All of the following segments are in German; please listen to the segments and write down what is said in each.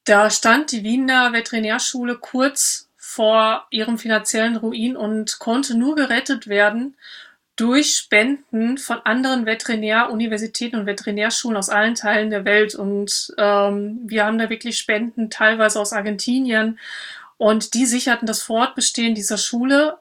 Da stand die Wiener Veterinärschule kurz vor ihrem finanziellen Ruin und konnte nur gerettet werden durch Spenden von anderen Veterinäruniversitäten und Veterinärschulen aus allen Teilen der Welt. Und wir haben da wirklich Spenden, teilweise aus Argentinien. Und die sicherten das Fortbestehen dieser Schule.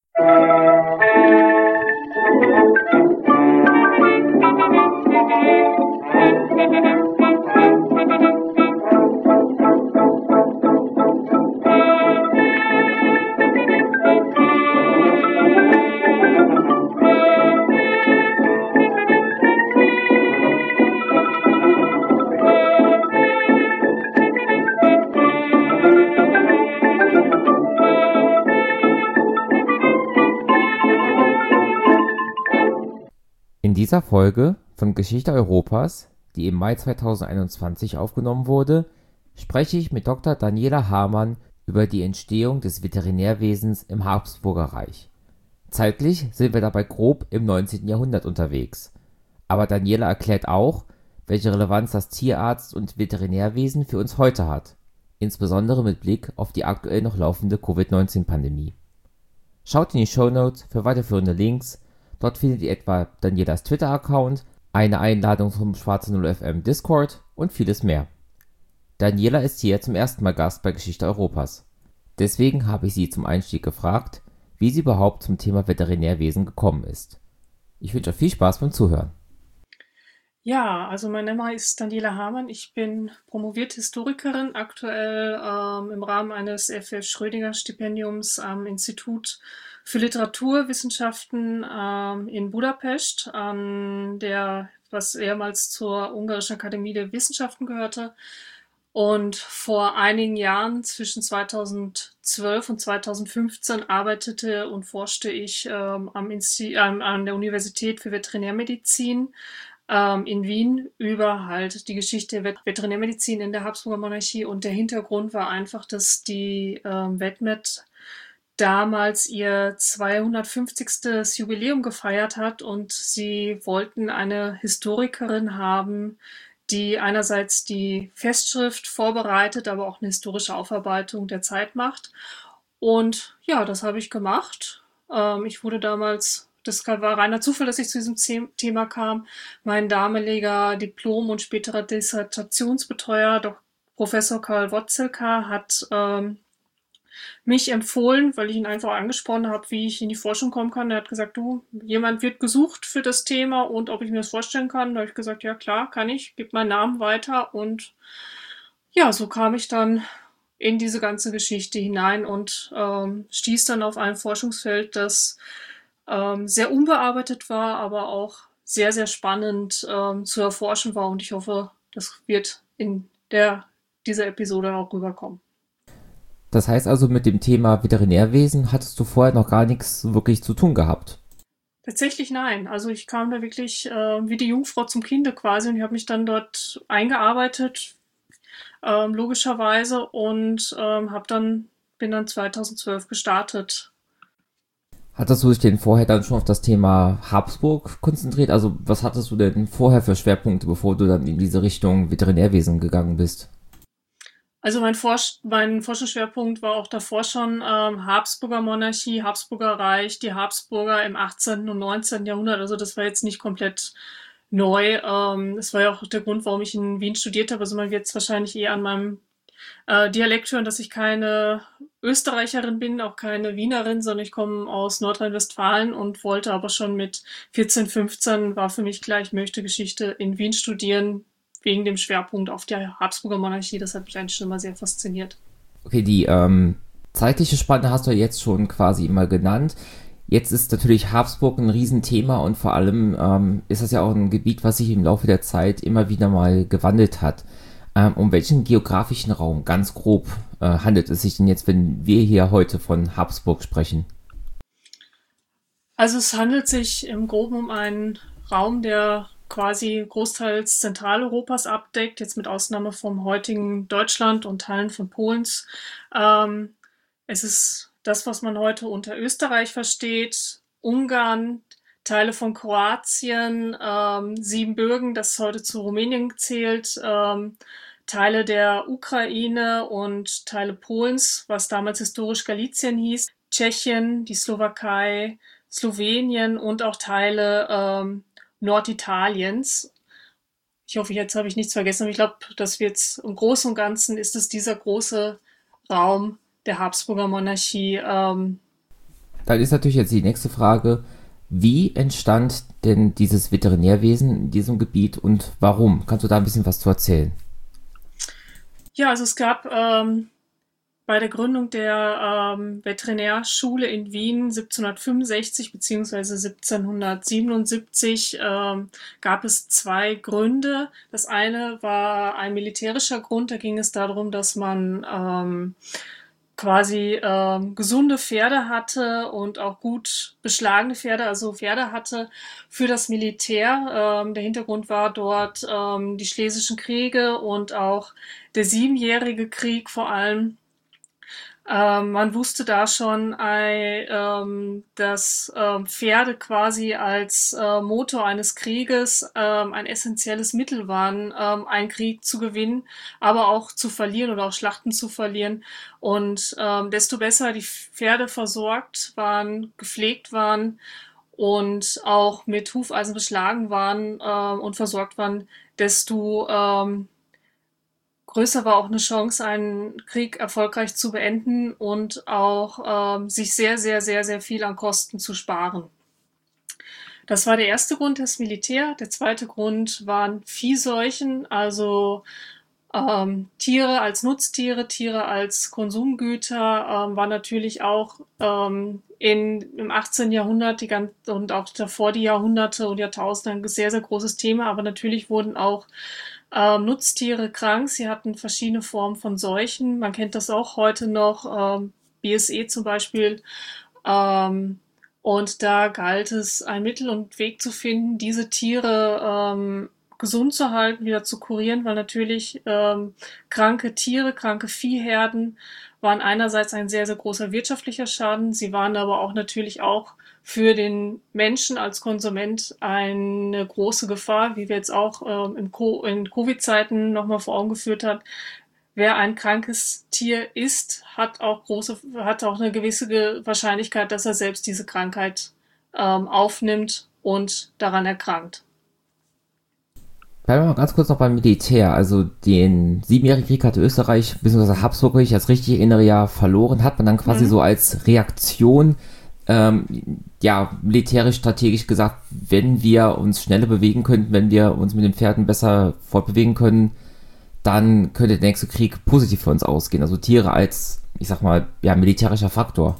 In dieser Folge von Geschichte Europas, die im Mai 2021 aufgenommen wurde, spreche ich mit Dr. Daniela Hamann über die Entstehung des Veterinärwesens im Habsburger Reich. Zeitlich sind wir dabei grob im 19. Jahrhundert unterwegs. Aber Daniela erklärt auch, welche Relevanz das Tierarzt- und Veterinärwesen für uns heute hat, insbesondere mit Blick auf die aktuell noch laufende Covid-19-Pandemie. Schaut in die Shownotes für weiterführende Links. Dort findet ihr etwa Danielas Twitter-Account, eine Einladung zum Schwarze 0 FM Discord und vieles mehr. Daniela ist hier zum ersten Mal Gast bei Geschichte Europas. Deswegen habe ich sie zum Einstieg gefragt, wie sie überhaupt zum Thema Veterinärwesen gekommen ist. Ich wünsche euch viel Spaß beim Zuhören. Ja, also mein Name ist Daniela Hamann. Ich bin promovierte Historikerin, aktuell im Rahmen eines F.F. Schrödinger Stipendiums am Institut für Literaturwissenschaften in Budapest, was ehemals zur Ungarischen Akademie der Wissenschaften gehörte. Und vor einigen Jahren, zwischen 2012 und 2015, arbeitete und forschte ich an der Universität für Veterinärmedizin in Wien über halt die Geschichte der Veterinärmedizin in der Habsburger Monarchie. Und der Hintergrund war einfach, dass die VetMed damals ihr 250. Jubiläum gefeiert hat und sie wollten eine Historikerin haben, die einerseits die Festschrift vorbereitet, aber auch eine historische Aufarbeitung der Zeit macht. Und ja, das habe ich gemacht. Ich wurde damals, das war reiner Zufall, dass ich zu diesem Thema kam. Mein damaliger Diplom- und späterer Dissertationsbetreuer, Professor Karl Wotzelka, hat mich empfohlen, weil ich ihn einfach angesprochen habe, wie ich in die Forschung kommen kann. Er hat gesagt, du, jemand wird gesucht für das Thema und ob ich mir das vorstellen kann. Da habe ich gesagt, ja klar, kann ich, gebe meinen Namen weiter. Und ja, so kam ich dann in diese ganze Geschichte hinein und stieß dann auf ein Forschungsfeld, das sehr unbearbeitet war, aber auch sehr, sehr spannend zu erforschen war. Und ich hoffe, das wird in dieser Episode auch rüberkommen. Das heißt also, mit dem Thema Veterinärwesen hattest du vorher noch gar nichts wirklich zu tun gehabt. Tatsächlich nein. Also ich kam da wirklich wie die Jungfrau zum Kinde quasi und ich habe mich dann dort eingearbeitet, logischerweise, und bin dann 2012 gestartet. Hattest du dich denn vorher dann schon auf das Thema Habsburg konzentriert? Also was hattest du denn vorher für Schwerpunkte, bevor du dann in diese Richtung Veterinärwesen gegangen bist? Also mein Forschungsschwerpunkt war auch davor schon Habsburger Monarchie, Habsburger Reich, die Habsburger im 18. und 19. Jahrhundert. Also das war jetzt nicht komplett neu. Das war ja auch der Grund, warum ich in Wien studiert habe. Also man wird es wahrscheinlich eher an meinem Dialekt hören, dass ich keine Österreicherin bin, auch keine Wienerin, sondern ich komme aus Nordrhein-Westfalen und wollte aber schon mit 14, 15, war für mich klar, ich möchte Geschichte in Wien studieren, wegen dem Schwerpunkt auf der Habsburger Monarchie. Das hat mich eigentlich schon immer sehr fasziniert. Okay, die zeitliche Spanne hast du jetzt schon quasi immer genannt. Jetzt ist natürlich Habsburg ein Riesenthema und vor allem ist das ja auch ein Gebiet, was sich im Laufe der Zeit immer wieder mal gewandelt hat. Um welchen geografischen Raum, ganz grob, handelt es sich denn jetzt, wenn wir hier heute von Habsburg sprechen? Also es handelt sich im Groben um einen Raum, der quasi großteils Zentraleuropas abdeckt, jetzt mit Ausnahme vom heutigen Deutschland und Teilen von Polens. Ähm, Es ist das, was man heute unter Österreich versteht, Ungarn, Teile von Kroatien, Siebenbürgen, das heute zu Rumänien zählt, Teile der Ukraine und Teile Polens, was damals historisch Galizien hieß, Tschechien, die Slowakei, Slowenien und auch Teile Norditaliens. Ich hoffe, jetzt habe ich nichts vergessen. Aber ich glaube, dass wir jetzt im Großen und Ganzen ist es dieser große Raum der Habsburger Monarchie. Dann ist natürlich jetzt die nächste Frage, wie entstand denn dieses Veterinärwesen in diesem Gebiet und warum? Kannst du da ein bisschen was zu erzählen? Ja, also es gab bei der Gründung der Veterinärschule in Wien 1765 beziehungsweise 1777 gab es zwei Gründe. Das eine war ein militärischer Grund. Da ging es darum, dass man quasi gesunde Pferde hatte und auch gut beschlagene Pferde, also Pferde hatte für das Militär. Der Hintergrund war dort die Schlesischen Kriege und auch der Siebenjährige Krieg vor allem. Man wusste da schon, dass Pferde quasi als Motor eines Krieges ein essentielles Mittel waren, einen Krieg zu gewinnen, aber auch zu verlieren oder auch Schlachten zu verlieren. Und desto besser die Pferde versorgt waren, gepflegt waren und auch mit Hufeisen beschlagen waren und versorgt waren, desto größer war auch eine Chance, einen Krieg erfolgreich zu beenden und auch sich sehr, sehr, sehr, sehr viel an Kosten zu sparen. Das war der erste Grund, das Militär. Der zweite Grund waren Viehseuchen, also Tiere als Nutztiere, Tiere als Konsumgüter, war natürlich auch im 18. Jahrhundert und auch davor die Jahrhunderte und Jahrtausende ein sehr, sehr großes Thema. Aber natürlich wurden auch Nutztiere krank. Sie hatten verschiedene Formen von Seuchen. Man kennt das auch heute noch, BSE zum Beispiel. Und da galt es, ein Mittel und Weg zu finden, diese Tiere gesund zu halten, wieder zu kurieren, weil natürlich kranke Tiere, kranke Viehherden waren einerseits ein sehr, sehr großer wirtschaftlicher Schaden. Sie waren aber auch natürlich auch für den Menschen als Konsument eine große Gefahr, wie wir jetzt auch in Covid-Zeiten nochmal vor Augen geführt haben. Wer ein krankes Tier isst, hat auch eine gewisse Wahrscheinlichkeit, dass er selbst diese Krankheit aufnimmt und daran erkrankt. Bleiben wir mal ganz kurz noch beim Militär. Also den Siebenjährigen Krieg hatte Österreich bzw. Habsburg, wenn ich das richtig erinnere, ja verloren. Hat man dann quasi so als Reaktion ja, militärisch strategisch gesagt, wenn wir uns schneller bewegen könnten, wenn wir uns mit den Pferden besser fortbewegen können, dann könnte der nächste Krieg positiv für uns ausgehen. Also Tiere als, ich sag mal, ja, militärischer Faktor.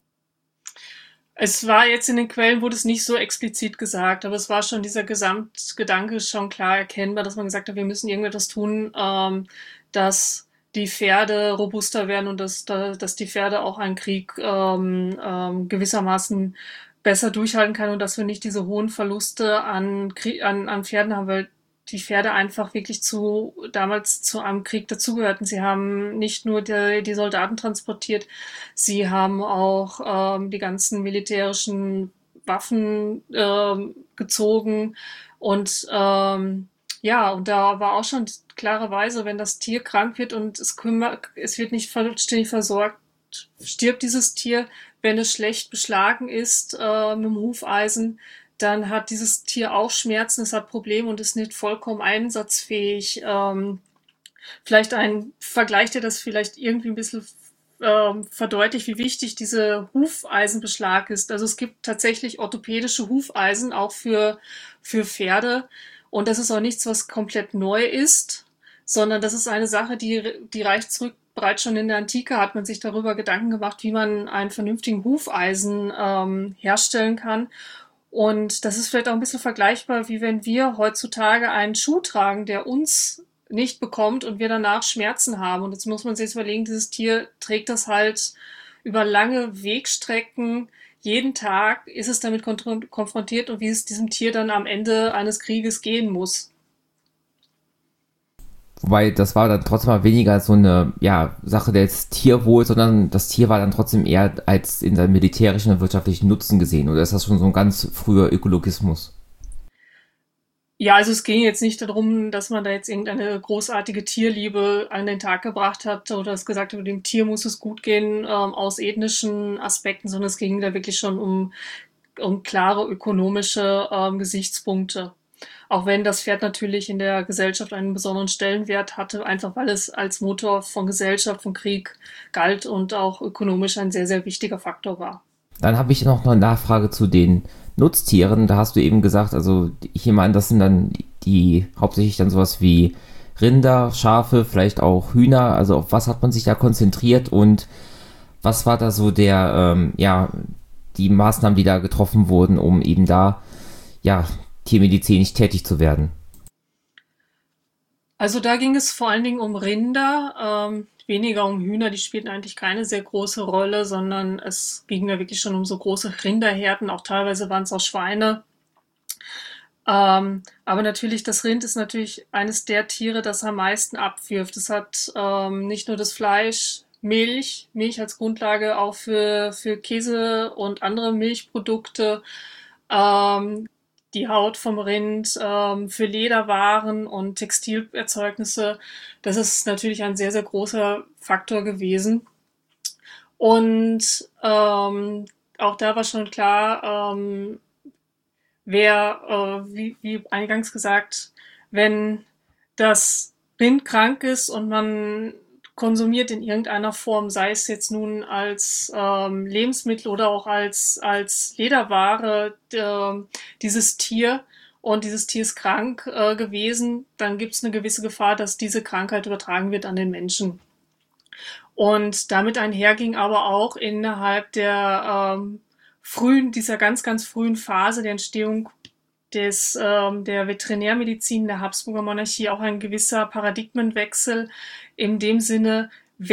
Es war jetzt in den Quellen, wurde es nicht so explizit gesagt, aber es war schon dieser Gesamtgedanke schon klar erkennbar, dass man gesagt hat, wir müssen irgendetwas tun, dass die Pferde robuster werden und dass die Pferde auch einen Krieg gewissermaßen besser durchhalten kann und dass wir nicht diese hohen Verluste an Pferden haben, weil die Pferde einfach wirklich damals zu einem Krieg dazugehörten. Sie haben nicht nur die Soldaten transportiert, sie haben auch die ganzen militärischen Waffen gezogen und ja, und da war auch schon klarerweise, wenn das Tier krank wird und es wird nicht vollständig versorgt, stirbt dieses Tier. Wenn es schlecht beschlagen ist mit dem Hufeisen, dann hat dieses Tier auch Schmerzen, es hat Probleme und ist nicht vollkommen einsatzfähig. Vielleicht ein Vergleich, der das vielleicht irgendwie ein bisschen verdeutlicht, wie wichtig dieser Hufeisenbeschlag ist. Also es gibt tatsächlich orthopädische Hufeisen auch für Pferde. Und das ist auch nichts, was komplett neu ist, sondern das ist eine Sache, die reicht zurück. Bereits schon in der Antike hat man sich darüber Gedanken gemacht, wie man einen vernünftigen Hufeisen herstellen kann. Und das ist vielleicht auch ein bisschen vergleichbar, wie wenn wir heutzutage einen Schuh tragen, der uns nicht bekommt und wir danach Schmerzen haben. Und jetzt muss man sich jetzt überlegen, dieses Tier trägt das halt über lange Wegstrecken. Jeden Tag ist es damit konfrontiert und wie es diesem Tier dann am Ende eines Krieges gehen muss. Wobei das war dann trotzdem mal weniger so eine ja, Sache des Tierwohls, sondern das Tier war dann trotzdem eher als in seinem militärischen und wirtschaftlichen Nutzen gesehen. Oder ist das schon so ein ganz früher Ökologismus? Ja, also es ging jetzt nicht darum, dass man da jetzt irgendeine großartige Tierliebe an den Tag gebracht hat oder es gesagt hat, dem Tier muss es gut gehen, aus ethnischen Aspekten, sondern es ging da wirklich schon um klare ökonomische Gesichtspunkte. Auch wenn das Pferd natürlich in der Gesellschaft einen besonderen Stellenwert hatte, einfach weil es als Motor von Gesellschaft, von Krieg galt und auch ökonomisch ein sehr, sehr wichtiger Faktor war. Dann habe ich noch eine Nachfrage zu den Nutztieren. Da hast du eben gesagt, also ich nehme an, das sind dann die hauptsächlich dann sowas wie Rinder, Schafe, vielleicht auch Hühner. Also auf was hat man sich da konzentriert und was war da so die Maßnahmen, die da getroffen wurden, um eben da, ja, tiermedizinisch tätig zu werden? Also da ging es vor allen Dingen um Rinder, weniger um Hühner, die spielten eigentlich keine sehr große Rolle, sondern es ging da wirklich schon um so große Rinderherden, auch teilweise waren es auch Schweine. Aber natürlich, das Rind ist natürlich eines der Tiere, das am meisten abwirft. Es hat nicht nur das Fleisch, Milch als Grundlage auch für Käse und andere Milchprodukte, ähm, die Haut vom Rind, für Lederwaren und Textilerzeugnisse. Das ist natürlich ein sehr, sehr großer Faktor gewesen. Und auch da war schon klar, wie eingangs gesagt, wenn das Rind krank ist und man konsumiert in irgendeiner Form, sei es jetzt nun als Lebensmittel oder auch als Lederware, dieses Tier und dieses Tier ist krank gewesen, dann gibt es eine gewisse Gefahr, dass diese Krankheit übertragen wird an den Menschen. Und damit einherging aber auch innerhalb dieser ganz, ganz frühen Phase der Entstehung der Veterinärmedizin der Habsburger Monarchie auch ein gewisser Paradigmenwechsel in dem Sinne,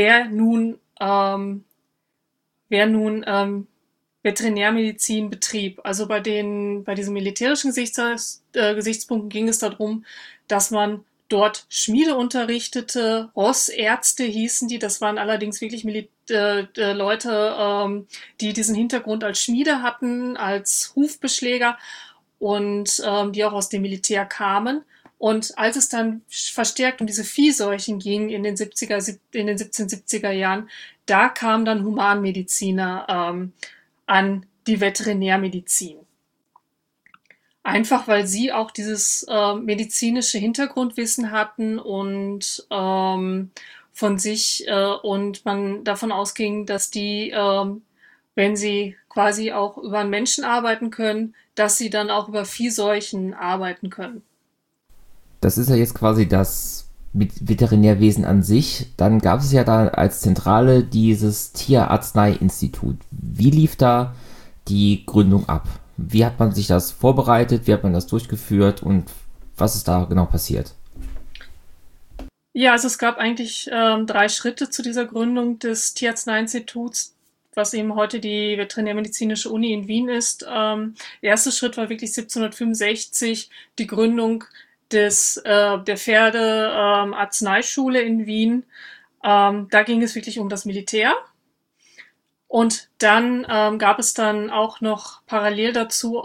wer nun Veterinärmedizin betrieb. Also bei diesen militärischen Gesichtspunkten ging es darum, dass man dort Schmiede unterrichtete, Rossärzte hießen die, das waren allerdings wirklich Leute, die diesen Hintergrund als Schmiede hatten, als Hufbeschläger und die auch aus dem Militär kamen. Und als es dann verstärkt um diese Viehseuchen ging in den 1770er Jahren, da kamen dann Humanmediziner an die Veterinärmedizin. Einfach weil sie auch dieses medizinische Hintergrundwissen hatten und von sich und man davon ausging, dass die, wenn sie quasi auch über einen Menschen arbeiten können, dass sie dann auch über Viehseuchen arbeiten können. Das ist ja jetzt quasi das mit Veterinärwesen an sich. Dann gab es ja da als Zentrale dieses Tierarzneiinstitut. Wie lief da die Gründung ab? Wie hat man sich das vorbereitet? Wie hat man das durchgeführt? Und was ist da genau passiert? Ja, also es gab eigentlich drei Schritte zu dieser Gründung des Tierarzneiinstituts, was eben heute die Veterinärmedizinische Uni in Wien ist. Der erste Schritt war wirklich 1765 die Gründung der Pferde-Arzneischule in Wien. Da ging es wirklich um das Militär. Und dann gab es dann auch noch parallel dazu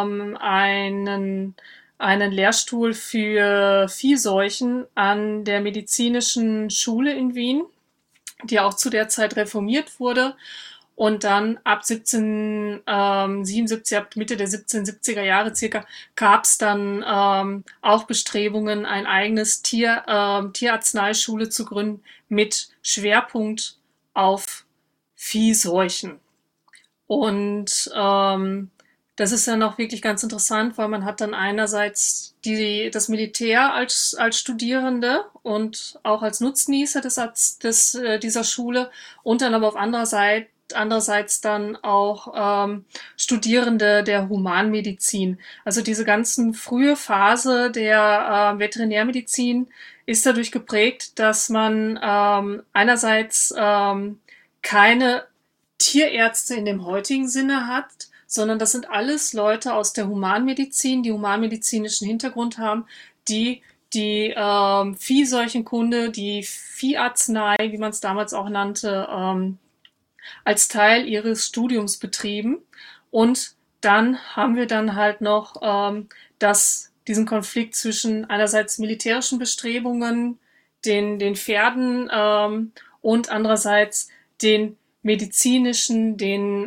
einen Lehrstuhl für Viehseuchen an der medizinischen Schule in Wien, die auch zu der Zeit reformiert wurde. Und dann ab 1777, ab Mitte der 1770er Jahre circa, gab es dann auch Bestrebungen, ein eigenes Tierarzneischule zu gründen mit Schwerpunkt auf Viehseuchen. Und das ist dann auch wirklich ganz interessant, weil man hat dann einerseits das Militär als Studierende und auch als Nutznießer dieser Schule und dann aber auf andererseits dann auch Studierende der Humanmedizin. Also diese ganzen frühe Phase der Veterinärmedizin ist dadurch geprägt, dass man einerseits keine Tierärzte in dem heutigen Sinne hat, sondern das sind alles Leute aus der Humanmedizin, die humanmedizinischen Hintergrund haben, die Viehseuchenkunde, die Vieharznei, wie man es damals auch nannte, als Teil ihres Studiums betrieben. Und dann haben wir dann halt noch diesen Konflikt zwischen einerseits militärischen Bestrebungen, den Pferden und andererseits den medizinischen,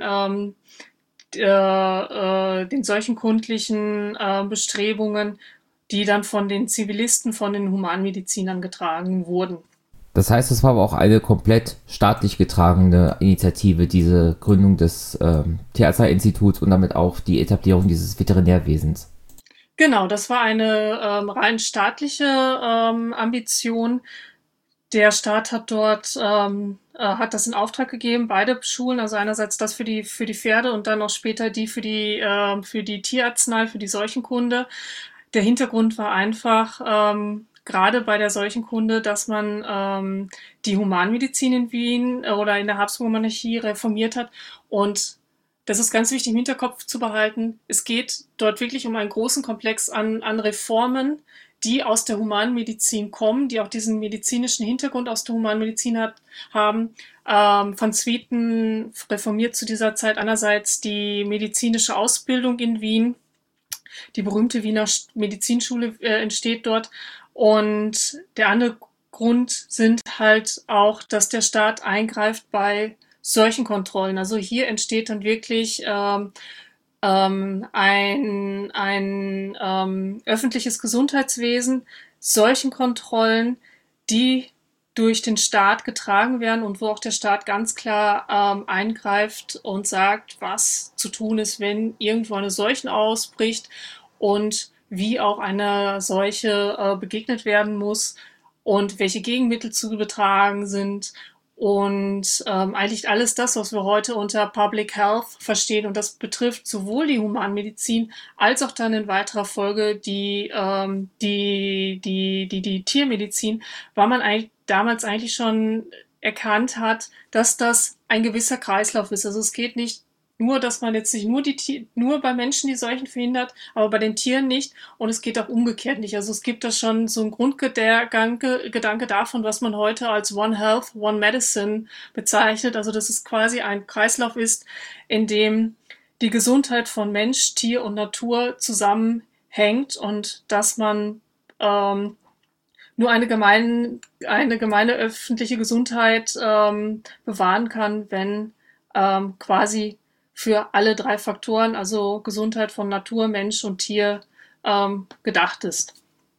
den seuchenkundlichen Bestrebungen, die dann von den Zivilisten, von den Humanmedizinern getragen wurden. Das heißt, es war aber auch eine komplett staatlich getragene Initiative, diese Gründung des Tierarznei-Instituts und damit auch die Etablierung dieses Veterinärwesens. Genau, das war eine rein staatliche Ambition. Der Staat hat dort hat das in Auftrag gegeben, beide Schulen, also einerseits das für die Pferde und dann auch später die für die Tierarznei, für die Seuchenkunde. Der Hintergrund war einfach gerade bei der Seuchenkunde, dass man die Humanmedizin in Wien oder in der Habsburger Monarchie reformiert hat. Und das ist ganz wichtig im Hinterkopf zu behalten. Es geht dort wirklich um einen großen Komplex an Reformen, die aus der Humanmedizin kommen, die auch diesen medizinischen Hintergrund aus der Humanmedizin haben. Von Swieten reformiert zu dieser Zeit einerseits die medizinische Ausbildung in Wien. Die berühmte Wiener Medizinschule entsteht dort. Und der andere Grund sind halt auch, dass der Staat eingreift bei solchen Kontrollen. Also hier entsteht dann wirklich ein öffentliches Gesundheitswesen, solchen Kontrollen, die durch den Staat getragen werden und wo auch der Staat ganz klar eingreift und sagt, was zu tun ist, wenn irgendwo eine Seuche ausbricht und wie auch einer Seuche begegnet werden muss und welche Gegenmittel zu betragen sind und eigentlich alles das, was wir heute unter Public Health verstehen, und das betrifft sowohl die Humanmedizin als auch dann in weiterer Folge die Tiermedizin, weil man damals eigentlich schon erkannt hat, dass das ein gewisser Kreislauf ist. Also es geht nicht nur, dass man jetzt nicht nur bei Menschen die Seuchen verhindert, aber bei den Tieren nicht. Und es geht auch umgekehrt nicht. Also es gibt da schon so einen Grundgedanke davon, was man heute als One Health, One Medicine bezeichnet. Also dass es quasi ein Kreislauf ist, in dem die Gesundheit von Mensch, Tier und Natur zusammenhängt und dass man nur eine gemeine öffentliche Gesundheit bewahren kann, wenn quasi für alle drei Faktoren, also Gesundheit von Natur, Mensch und Tier, gedacht ist.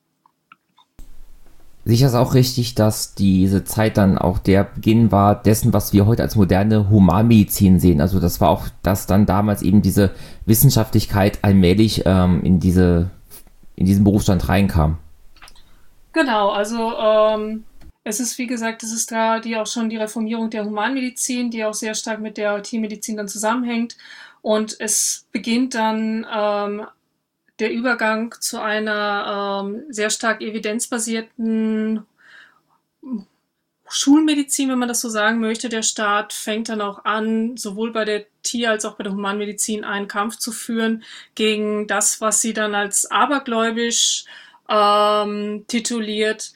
Sicher ist auch richtig, dass diese Zeit dann auch der Beginn war dessen, was wir heute als moderne Humanmedizin sehen. Also das war auch, dass dann damals eben diese Wissenschaftlichkeit allmählich in diesen Berufsstand reinkam. Genau, also es ist, wie gesagt, es ist da auch schon die Reformierung der Humanmedizin, die auch sehr stark mit der Tiermedizin dann zusammenhängt. Und es beginnt dann der Übergang zu einer sehr stark evidenzbasierten Schulmedizin, wenn man das so sagen möchte. Der Staat fängt dann auch an, sowohl bei der Tier- als auch bei der Humanmedizin einen Kampf zu führen gegen das, was sie dann als abergläubisch tituliert,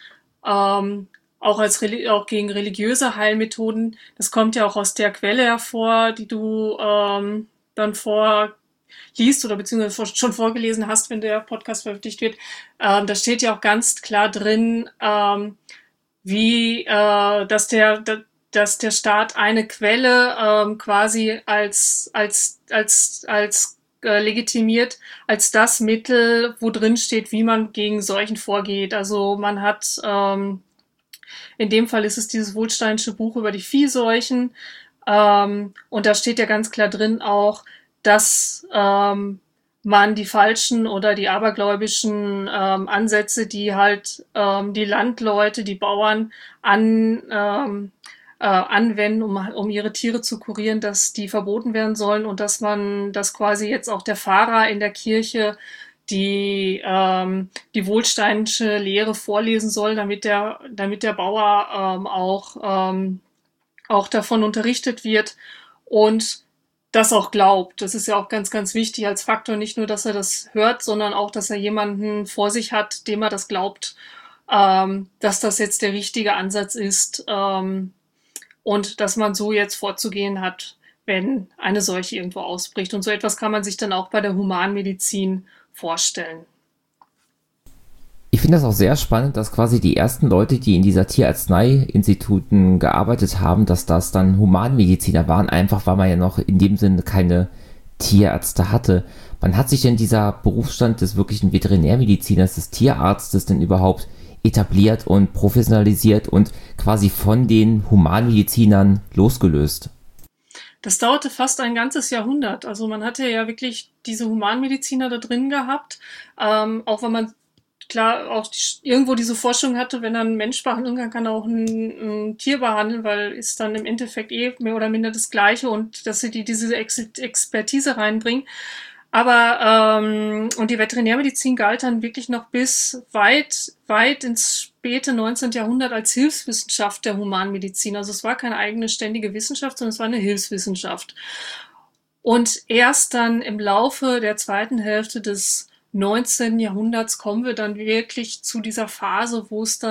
auch gegen religiöse Heilmethoden. Das kommt ja auch aus der Quelle hervor, die du dann vorliest oder beziehungsweise schon vorgelesen hast, wenn der Podcast veröffentlicht wird. Da steht ja auch ganz klar drin, dass der Staat eine Quelle quasi als legitimiert als das Mittel, wo drin steht, wie man gegen Seuchen vorgeht. Also man hat in dem Fall ist es dieses Wohlsteinsche Buch über die Viehseuchen, und da steht ja ganz klar drin auch, dass man die falschen oder die abergläubischen Ansätze, die halt die Landleute, die Bauern anwenden, um ihre Tiere zu kurieren, dass die verboten werden sollen und dass quasi jetzt auch der Pfarrer in der Kirche die wohlsteinische Lehre vorlesen soll, damit der Bauer auch davon unterrichtet wird und das auch glaubt. Das ist ja auch ganz, ganz wichtig als Faktor, nicht nur, dass er das hört, sondern auch, dass er jemanden vor sich hat, dem er das glaubt, dass das jetzt der richtige Ansatz ist, und dass man so jetzt vorzugehen hat, wenn eine Seuche irgendwo ausbricht. Und so etwas kann man sich dann auch bei der Humanmedizin vorstellen. Ich finde das auch sehr spannend, dass quasi die ersten Leute, die in dieser Tierarznei-Instituten gearbeitet haben, dass das dann Humanmediziner waren, einfach weil man ja noch in dem Sinne keine Tierärzte hatte. Wann hat sich denn dieser Berufsstand des wirklichen Veterinärmediziners, des Tierarztes denn überhaupt etabliert und professionalisiert und quasi von den Humanmedizinern losgelöst? Das dauerte fast ein ganzes Jahrhundert. Also man hatte ja wirklich diese Humanmediziner da drin gehabt, auch wenn man klar auch irgendwo diese Forschung hatte, wenn er einen Mensch behandeln kann, kann er auch ein Tier behandeln, weil ist dann im Endeffekt mehr oder minder das Gleiche und dass sie diese Expertise reinbringen. Aber und die Veterinärmedizin galt dann wirklich noch bis weit ins späte 19. Jahrhundert als Hilfswissenschaft der Humanmedizin. Also es war keine eigene ständige Wissenschaft, sondern es war eine Hilfswissenschaft. Und erst dann im Laufe der zweiten Hälfte des 19. Jahrhunderts kommen wir dann wirklich zu dieser Phase,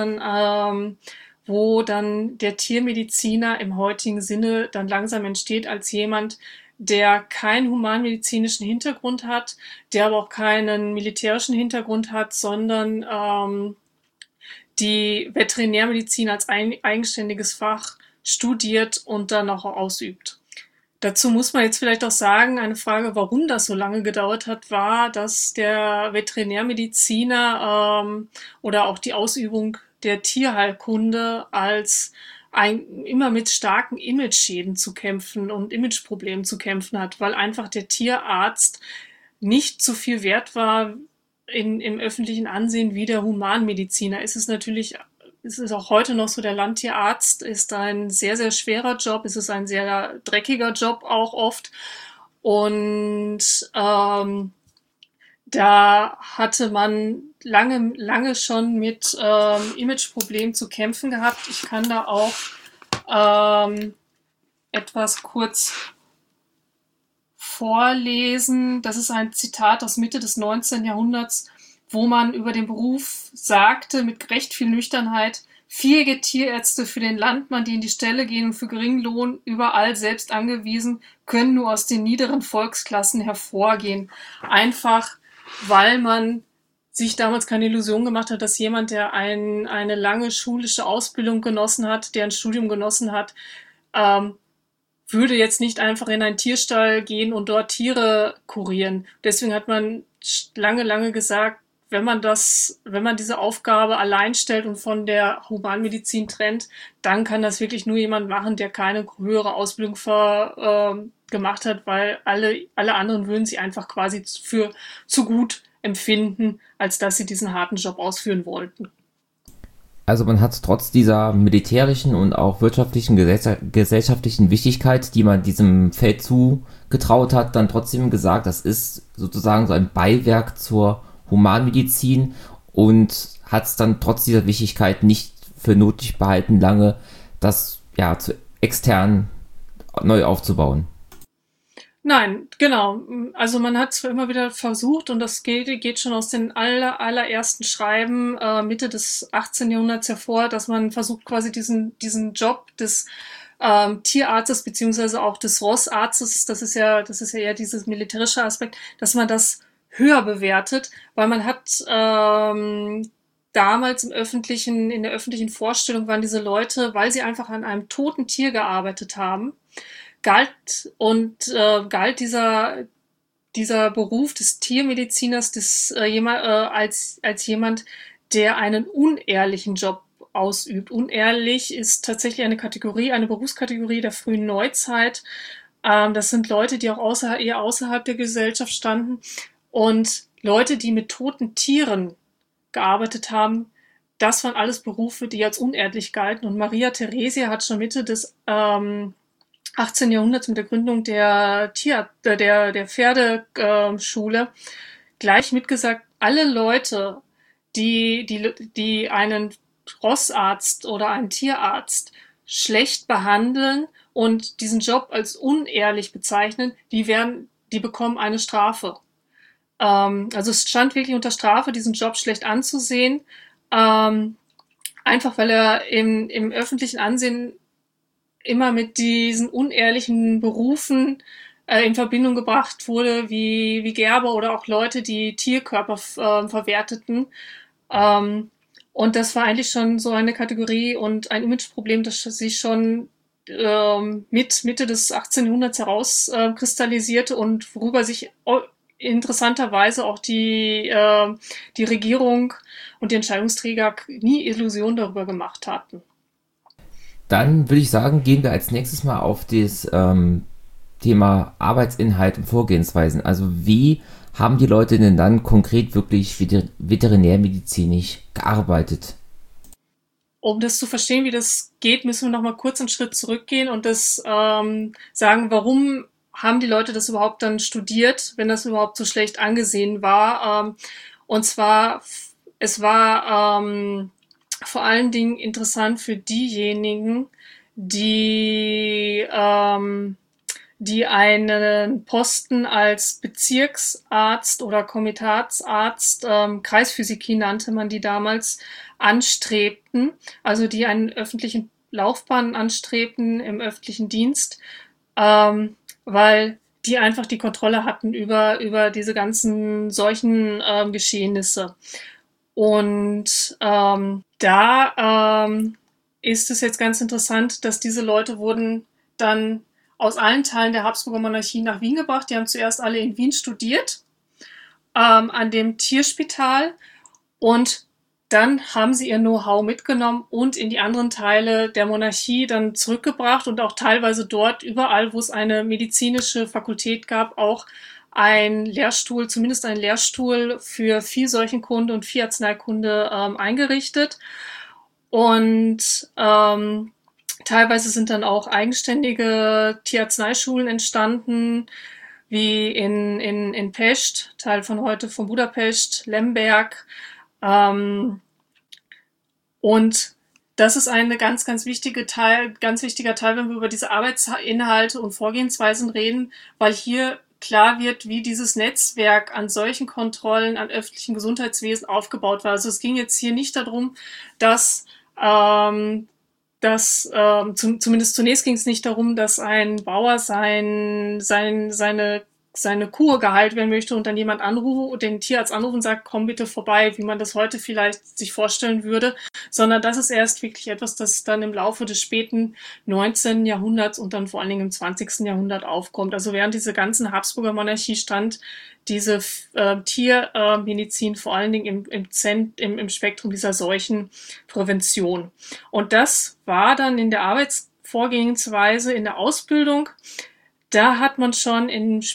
wo dann der Tiermediziner im heutigen Sinne dann langsam entsteht als jemand, der keinen humanmedizinischen Hintergrund hat, der aber auch keinen militärischen Hintergrund hat, sondern die Veterinärmedizin als eigenständiges Fach studiert und dann auch ausübt. Dazu muss man jetzt vielleicht auch sagen, eine Frage, warum das so lange gedauert hat, war, dass der Veterinärmediziner oder auch die Ausübung der Tierheilkunde immer mit starken Imageschäden zu kämpfen und Imageproblemen zu kämpfen hat, weil einfach der Tierarzt nicht so viel wert war im öffentlichen Ansehen wie der Humanmediziner. Es ist auch heute noch so, der Landtierarzt ist ein sehr, sehr schwerer Job. Es ist ein sehr dreckiger Job auch oft. Und da hatte man lange schon mit Imageproblemen zu kämpfen gehabt. Ich kann da auch etwas kurz vorlesen. Das ist ein Zitat aus Mitte des 19. Jahrhunderts, wo man über den Beruf sagte, mit recht viel Nüchternheit: Fähige Tierärzte für den Landmann, die in die Ställe gehen und für geringen Lohn überall selbst angewiesen, können nur aus den niederen Volksklassen hervorgehen. Einfach, weil man sich damals keine Illusion gemacht hat, dass jemand, der eine lange schulische Ausbildung genossen hat, der ein Studium genossen hat, würde jetzt nicht einfach in einen Tierstall gehen und dort Tiere kurieren. Deswegen hat man lange gesagt, wenn man diese Aufgabe allein stellt und von der Humanmedizin trennt, dann kann das wirklich nur jemand machen, der keine höhere Ausbildung gemacht hat, weil alle anderen würden sie einfach quasi für zu gut empfinden, als dass sie diesen harten Job ausführen wollten. Also man hat trotz dieser militärischen und auch wirtschaftlichen, gesellschaftlichen Wichtigkeit, die man diesem Feld zugetraut hat, dann trotzdem gesagt, das ist sozusagen so ein Beiwerk zur Humanmedizin und hat es dann trotz dieser Wichtigkeit nicht für nötig behalten, lange das ja zu extern neu aufzubauen. Nein, genau. Also man hat es immer wieder versucht und das geht schon aus den allerersten Schreiben Mitte des 18. Jahrhunderts hervor, dass man versucht quasi diesen Job des Tierarztes beziehungsweise auch des Ross-Arztes, das ist ja eher dieses militärische Aspekt, dass man das höher bewertet, weil man hat damals in der öffentlichen Vorstellung waren diese Leute, weil sie einfach an einem toten Tier gearbeitet haben, galt dieser Beruf des Tiermediziners als jemand, der einen unehrlichen Job ausübt. Unehrlich ist tatsächlich eine Berufskategorie der frühen Neuzeit. Das sind Leute, die auch eher außerhalb der Gesellschaft standen und Leute, die mit toten Tieren gearbeitet haben. Das waren alles Berufe, die als unehrlich galten. Und Maria Theresia hat schon Mitte des 18. Jahrhunderts mit der Gründung der Pferdeschule gleich mitgesagt, alle Leute, die einen Rossarzt oder einen Tierarzt schlecht behandeln und diesen Job als unehrlich bezeichnen, die bekommen eine Strafe. Also es stand wirklich unter Strafe, diesen Job schlecht anzusehen, einfach weil er im öffentlichen Ansehen immer mit diesen unehrlichen Berufen in Verbindung gebracht wurde, wie Gerber oder auch Leute, die Tierkörper verwerteten. Ähm, und das war eigentlich schon so eine Kategorie und ein Imageproblem, das sich schon mit Mitte des 18. Jahrhunderts herauskristallisierte und worüber sich interessanterweise auch die Regierung und die Entscheidungsträger nie Illusionen darüber gemacht hatten. Dann würde ich sagen, gehen wir als nächstes mal auf das Thema Arbeitsinhalt und Vorgehensweisen. Also wie haben die Leute denn dann konkret wirklich veterinärmedizinisch gearbeitet? Um das zu verstehen, wie das geht, müssen wir noch mal kurz einen Schritt zurückgehen und das sagen, warum haben die Leute das überhaupt dann studiert, wenn das überhaupt so schlecht angesehen war. Und zwar, es war vor allen Dingen interessant für diejenigen, die die einen Posten als Bezirksarzt oder Komitatsarzt, Kreisphysikie nannte man die damals, anstrebten, also die einen öffentlichen Laufbahn anstrebten im öffentlichen Dienst, weil die einfach die Kontrolle hatten über diese ganzen solchen Geschehnisse. Und da ist es jetzt ganz interessant, dass diese Leute wurden dann aus allen Teilen der Habsburger Monarchie nach Wien gebracht. Die haben zuerst alle in Wien studiert, an dem Tierspital. Und dann haben sie ihr Know-how mitgenommen und in die anderen Teile der Monarchie dann zurückgebracht und auch teilweise dort, überall, wo es eine medizinische Fakultät gab, auch ein Lehrstuhl, zumindest ein Lehrstuhl für Viehseuchenkunde und Vieharzneikunde eingerichtet. Und teilweise sind dann auch eigenständige Tierarzneischulen entstanden, wie in Pest, Teil von heute von Budapest, Lemberg. Ähm, und das ist ein ganz wichtiger Teil, wenn wir über diese Arbeitsinhalte und Vorgehensweisen reden, weil hier klar wird, wie dieses Netzwerk an solchen Kontrollen an öffentlichen Gesundheitswesen aufgebaut war. Also es ging jetzt hier nicht darum, dass zumindest zunächst ging es nicht darum, dass ein Bauer seine Kuh geheilt werden möchte und dann jemand anruft, den Tierarzt anruft und sagt, komm bitte vorbei, wie man das heute vielleicht sich vorstellen würde, sondern das ist erst wirklich etwas, das dann im Laufe des späten 19. Jahrhunderts und dann vor allen Dingen im 20. Jahrhundert aufkommt. Also während diese ganzen Habsburger Monarchie stand diese Tiermedizin vor allen Dingen im Spektrum dieser Seuchenprävention. Und das war dann in der Arbeitsvorgehensweise in der Ausbildung. Da hat man schon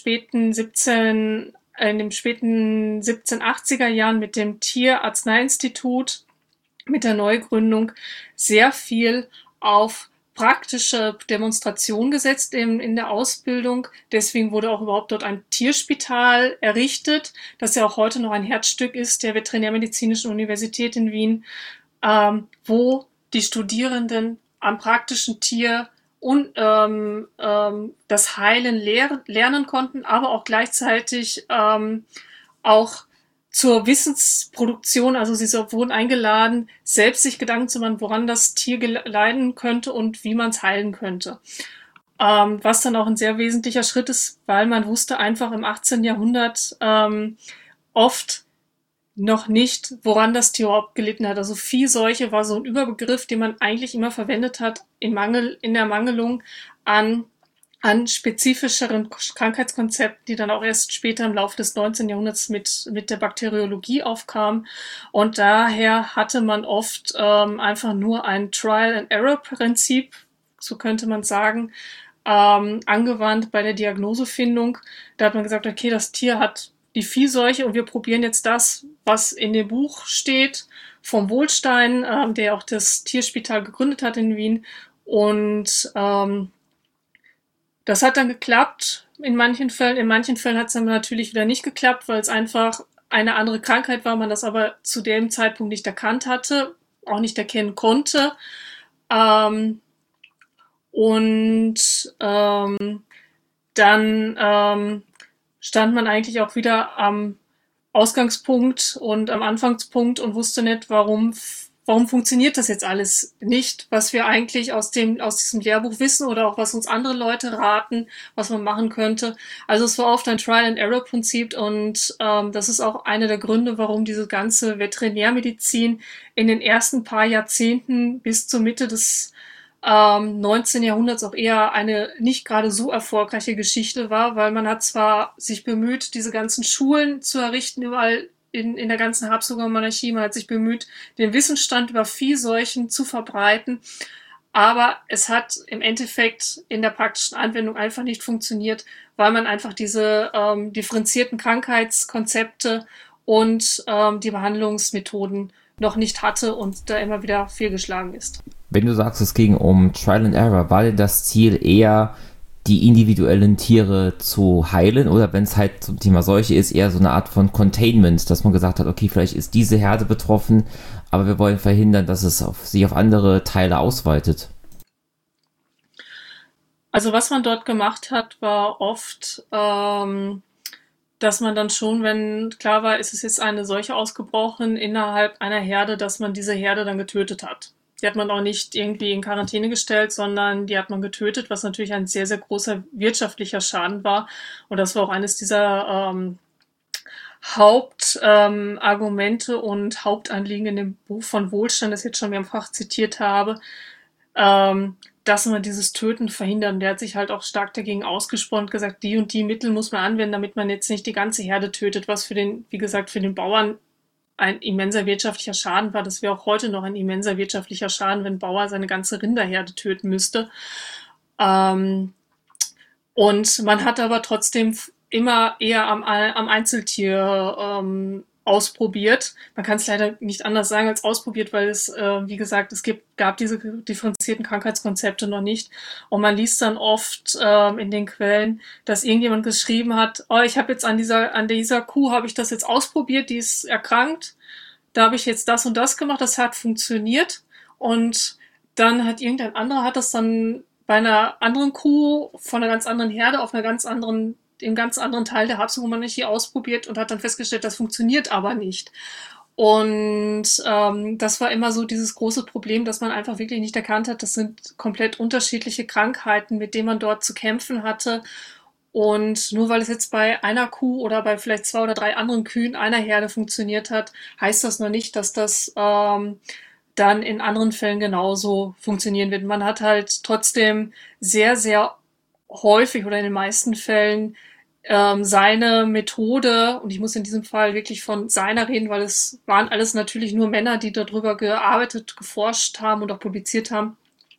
in den späten 1780er Jahren mit dem Tierarzneiinstitut, mit der Neugründung, sehr viel auf praktische Demonstration gesetzt in der Ausbildung. Deswegen wurde auch überhaupt dort ein Tierspital errichtet, das ja auch heute noch ein Herzstück ist der Veterinärmedizinischen Universität in Wien, wo die Studierenden am praktischen Tier und das Heilen lernen konnten, aber auch gleichzeitig auch zur Wissensproduktion, also sie wurden eingeladen, selbst sich Gedanken zu machen, woran das Tier leiden könnte und wie man es heilen könnte. Was dann auch ein sehr wesentlicher Schritt ist, weil man wusste einfach im 18. Jahrhundert oft noch nicht, woran das Tier überhaupt gelitten hat. Also Viehseuche war so ein Überbegriff, den man eigentlich immer verwendet hat in der Mangelung an spezifischeren Krankheitskonzepten, die dann auch erst später im Laufe des 19. Jahrhunderts mit der Bakteriologie aufkamen. Und daher hatte man oft einfach nur ein Trial-and-Error-Prinzip, so könnte man sagen, angewandt bei der Diagnosefindung. Da hat man gesagt, okay, das Tier hat die Viehseuche und wir probieren jetzt das, was in dem Buch steht, vom Wohlstein, der auch das Tierspital gegründet hat in Wien. Und das hat dann geklappt in manchen Fällen. In manchen Fällen hat es dann natürlich wieder nicht geklappt, weil es einfach eine andere Krankheit war, man das aber zu dem Zeitpunkt nicht erkannt hatte, auch nicht erkennen konnte. Ähm, und dann stand man eigentlich auch wieder am Ausgangspunkt und am Anfangspunkt und wusste nicht, warum funktioniert das jetzt alles nicht, was wir eigentlich aus diesem Lehrbuch wissen oder auch was uns andere Leute raten, was man machen könnte. Also es war oft ein Trial-and-Error-Prinzip und das ist auch einer der Gründe, warum diese ganze Veterinärmedizin in den ersten paar Jahrzehnten bis zur Mitte des 19. Jahrhunderts auch eher eine nicht gerade so erfolgreiche Geschichte war, weil man hat zwar sich bemüht, diese ganzen Schulen zu errichten, überall in der ganzen Habsburger Monarchie, man hat sich bemüht, den Wissensstand über Viehseuchen zu verbreiten, aber es hat im Endeffekt in der praktischen Anwendung einfach nicht funktioniert, weil man einfach diese differenzierten Krankheitskonzepte und die Behandlungsmethoden noch nicht hatte und da immer wieder fehlgeschlagen ist. Wenn du sagst, es ging um Trial and Error, war denn das Ziel eher, die individuellen Tiere zu heilen, oder wenn es halt zum Thema Seuche ist, eher so eine Art von Containment, dass man gesagt hat, okay, vielleicht ist diese Herde betroffen, aber wir wollen verhindern, dass es sich auf andere Teile ausweitet? Also was man dort gemacht hat, war oft, dass man dann schon, wenn klar war, ist es jetzt eine Seuche ausgebrochen innerhalb einer Herde, dass man diese Herde dann getötet hat. Die hat man auch nicht irgendwie in Quarantäne gestellt, sondern die hat man getötet, was natürlich ein sehr, sehr großer wirtschaftlicher Schaden war. Und das war auch eines dieser Hauptargumente und Hauptanliegen in dem Buch von Wohlstand, das ich jetzt schon mehrfach zitiert habe, dass man dieses Töten verhindert. Und der hat sich halt auch stark dagegen ausgesprochen und gesagt, die und die Mittel muss man anwenden, damit man jetzt nicht die ganze Herde tötet, was für den, wie gesagt, für den Bauern ein immenser wirtschaftlicher Schaden war. Das wäre auch heute noch ein immenser wirtschaftlicher Schaden, wenn ein Bauer seine ganze Rinderherde töten müsste. Und man hat aber trotzdem immer eher am Einzeltier ausprobiert. Man kann es leider nicht anders sagen als ausprobiert, weil es, wie gesagt, gab diese differenzierten Krankheitskonzepte noch nicht. Und man liest dann oft in den Quellen, dass irgendjemand geschrieben hat, oh, ich habe jetzt an dieser Kuh habe ich das jetzt ausprobiert, die ist erkrankt. Da habe ich jetzt das und das gemacht, das hat funktioniert. Und dann hat irgendein anderer hat das dann bei einer anderen Kuh von einer ganz anderen Herde auf einer im ganz anderen Teil der Habsburger Monarchie ausprobiert und hat dann festgestellt, das funktioniert aber nicht. Und das war immer so dieses große Problem, dass man einfach wirklich nicht erkannt hat, das sind komplett unterschiedliche Krankheiten, mit denen man dort zu kämpfen hatte. Und nur weil es jetzt bei einer Kuh oder bei vielleicht 2 oder 3 anderen Kühen einer Herde funktioniert hat, heißt das noch nicht, dass das dann in anderen Fällen genauso funktionieren wird. Man hat halt trotzdem sehr, sehr häufig oder in den meisten Fällen seine Methode, und ich muss in diesem Fall wirklich von seiner reden, weil es waren alles natürlich nur Männer, die darüber gearbeitet, geforscht haben und auch publiziert haben,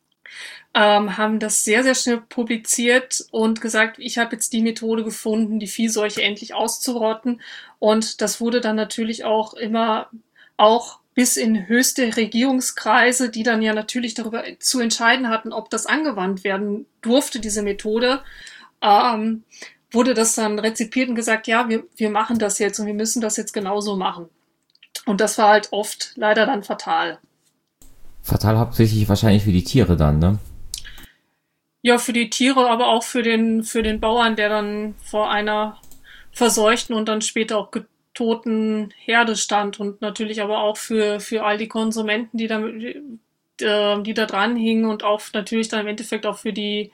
haben das sehr, sehr schnell publiziert und gesagt, ich habe jetzt die Methode gefunden, die Viehseuche endlich auszurotten. Und das wurde dann natürlich auch immer auch bis in höchste Regierungskreise, die dann ja natürlich darüber zu entscheiden hatten, ob das angewandt werden durfte, diese Methode, wurde das dann rezipiert und gesagt, ja, wir machen das jetzt und wir müssen das jetzt genauso machen. Und das war halt oft leider dann fatal. Fatal hauptsächlich wahrscheinlich für die Tiere dann, ne? Ja, für die Tiere, aber auch für den Bauern, der dann vor einer verseuchten und dann später auch toten Herde stand, und natürlich aber auch für all die Konsumenten, die da dran hingen, und auch natürlich dann im Endeffekt auch für die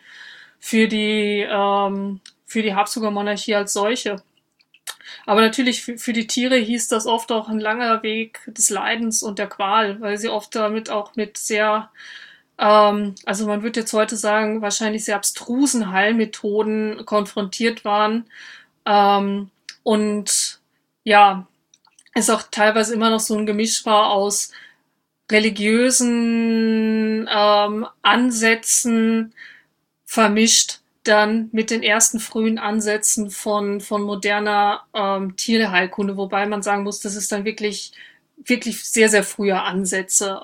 Habsburger Monarchie als solche. Aber natürlich für die Tiere hieß das oft auch ein langer Weg des Leidens und der Qual, weil sie oft damit auch mit sehr, also man würde jetzt heute sagen, wahrscheinlich sehr abstrusen Heilmethoden konfrontiert waren. Und ja, es auch teilweise immer noch so ein Gemisch war aus religiösen Ansätzen vermischt dann mit den ersten frühen Ansätzen von moderner Tierheilkunde, wobei man sagen muss, das ist dann wirklich, wirklich sehr, sehr frühe Ansätze.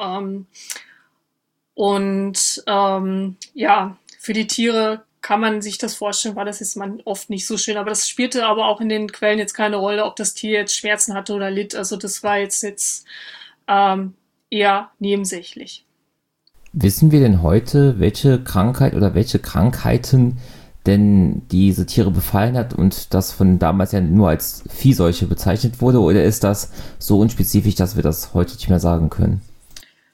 Ja, für die Tiere kann man sich das vorstellen, war das jetzt oft nicht so schön, aber das spielte aber auch in den Quellen jetzt keine Rolle, ob das Tier jetzt Schmerzen hatte oder litt. Also das war jetzt eher nebensächlich. Wissen wir denn heute, welche Krankheit oder welche Krankheiten denn diese Tiere befallen hat und das von damals ja nur als Viehseuche bezeichnet wurde, oder ist das so unspezifisch, dass wir das heute nicht mehr sagen können?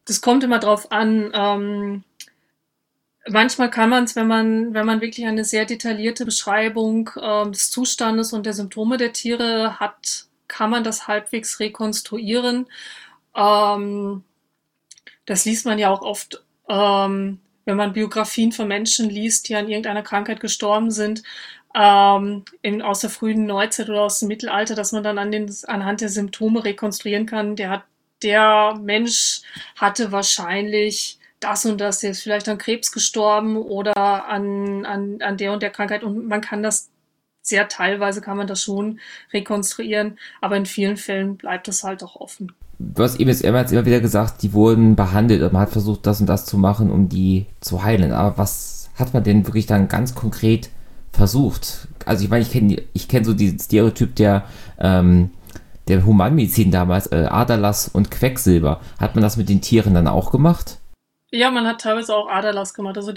das kommt immer drauf an. Manchmal kann man es, wenn man wirklich eine sehr detaillierte Beschreibung des Zustandes und der Symptome der Tiere hat, kann man das halbwegs rekonstruieren. Ähm, Das liest man ja auch oft, wenn man Biografien von Menschen liest, die an irgendeiner Krankheit gestorben sind, aus der frühen Neuzeit oder aus dem Mittelalter, dass man dann anhand der Symptome rekonstruieren kann, der Mensch hatte wahrscheinlich das und das, der ist vielleicht an Krebs gestorben oder an der und der Krankheit, und man kann das sehr teilweise kann man das schon rekonstruieren, aber in vielen Fällen bleibt es halt auch offen. Du hast eben jetzt immer wieder gesagt, die wurden behandelt und man hat versucht, das und das zu machen, um die zu heilen. Aber was hat man denn wirklich dann ganz konkret versucht? Also ich meine, ich kenn so diesen Stereotyp der Humanmedizin damals, Aderlass und Quecksilber. Hat man das mit den Tieren dann auch gemacht? Ja, man hat teilweise auch Aderlass gemacht, also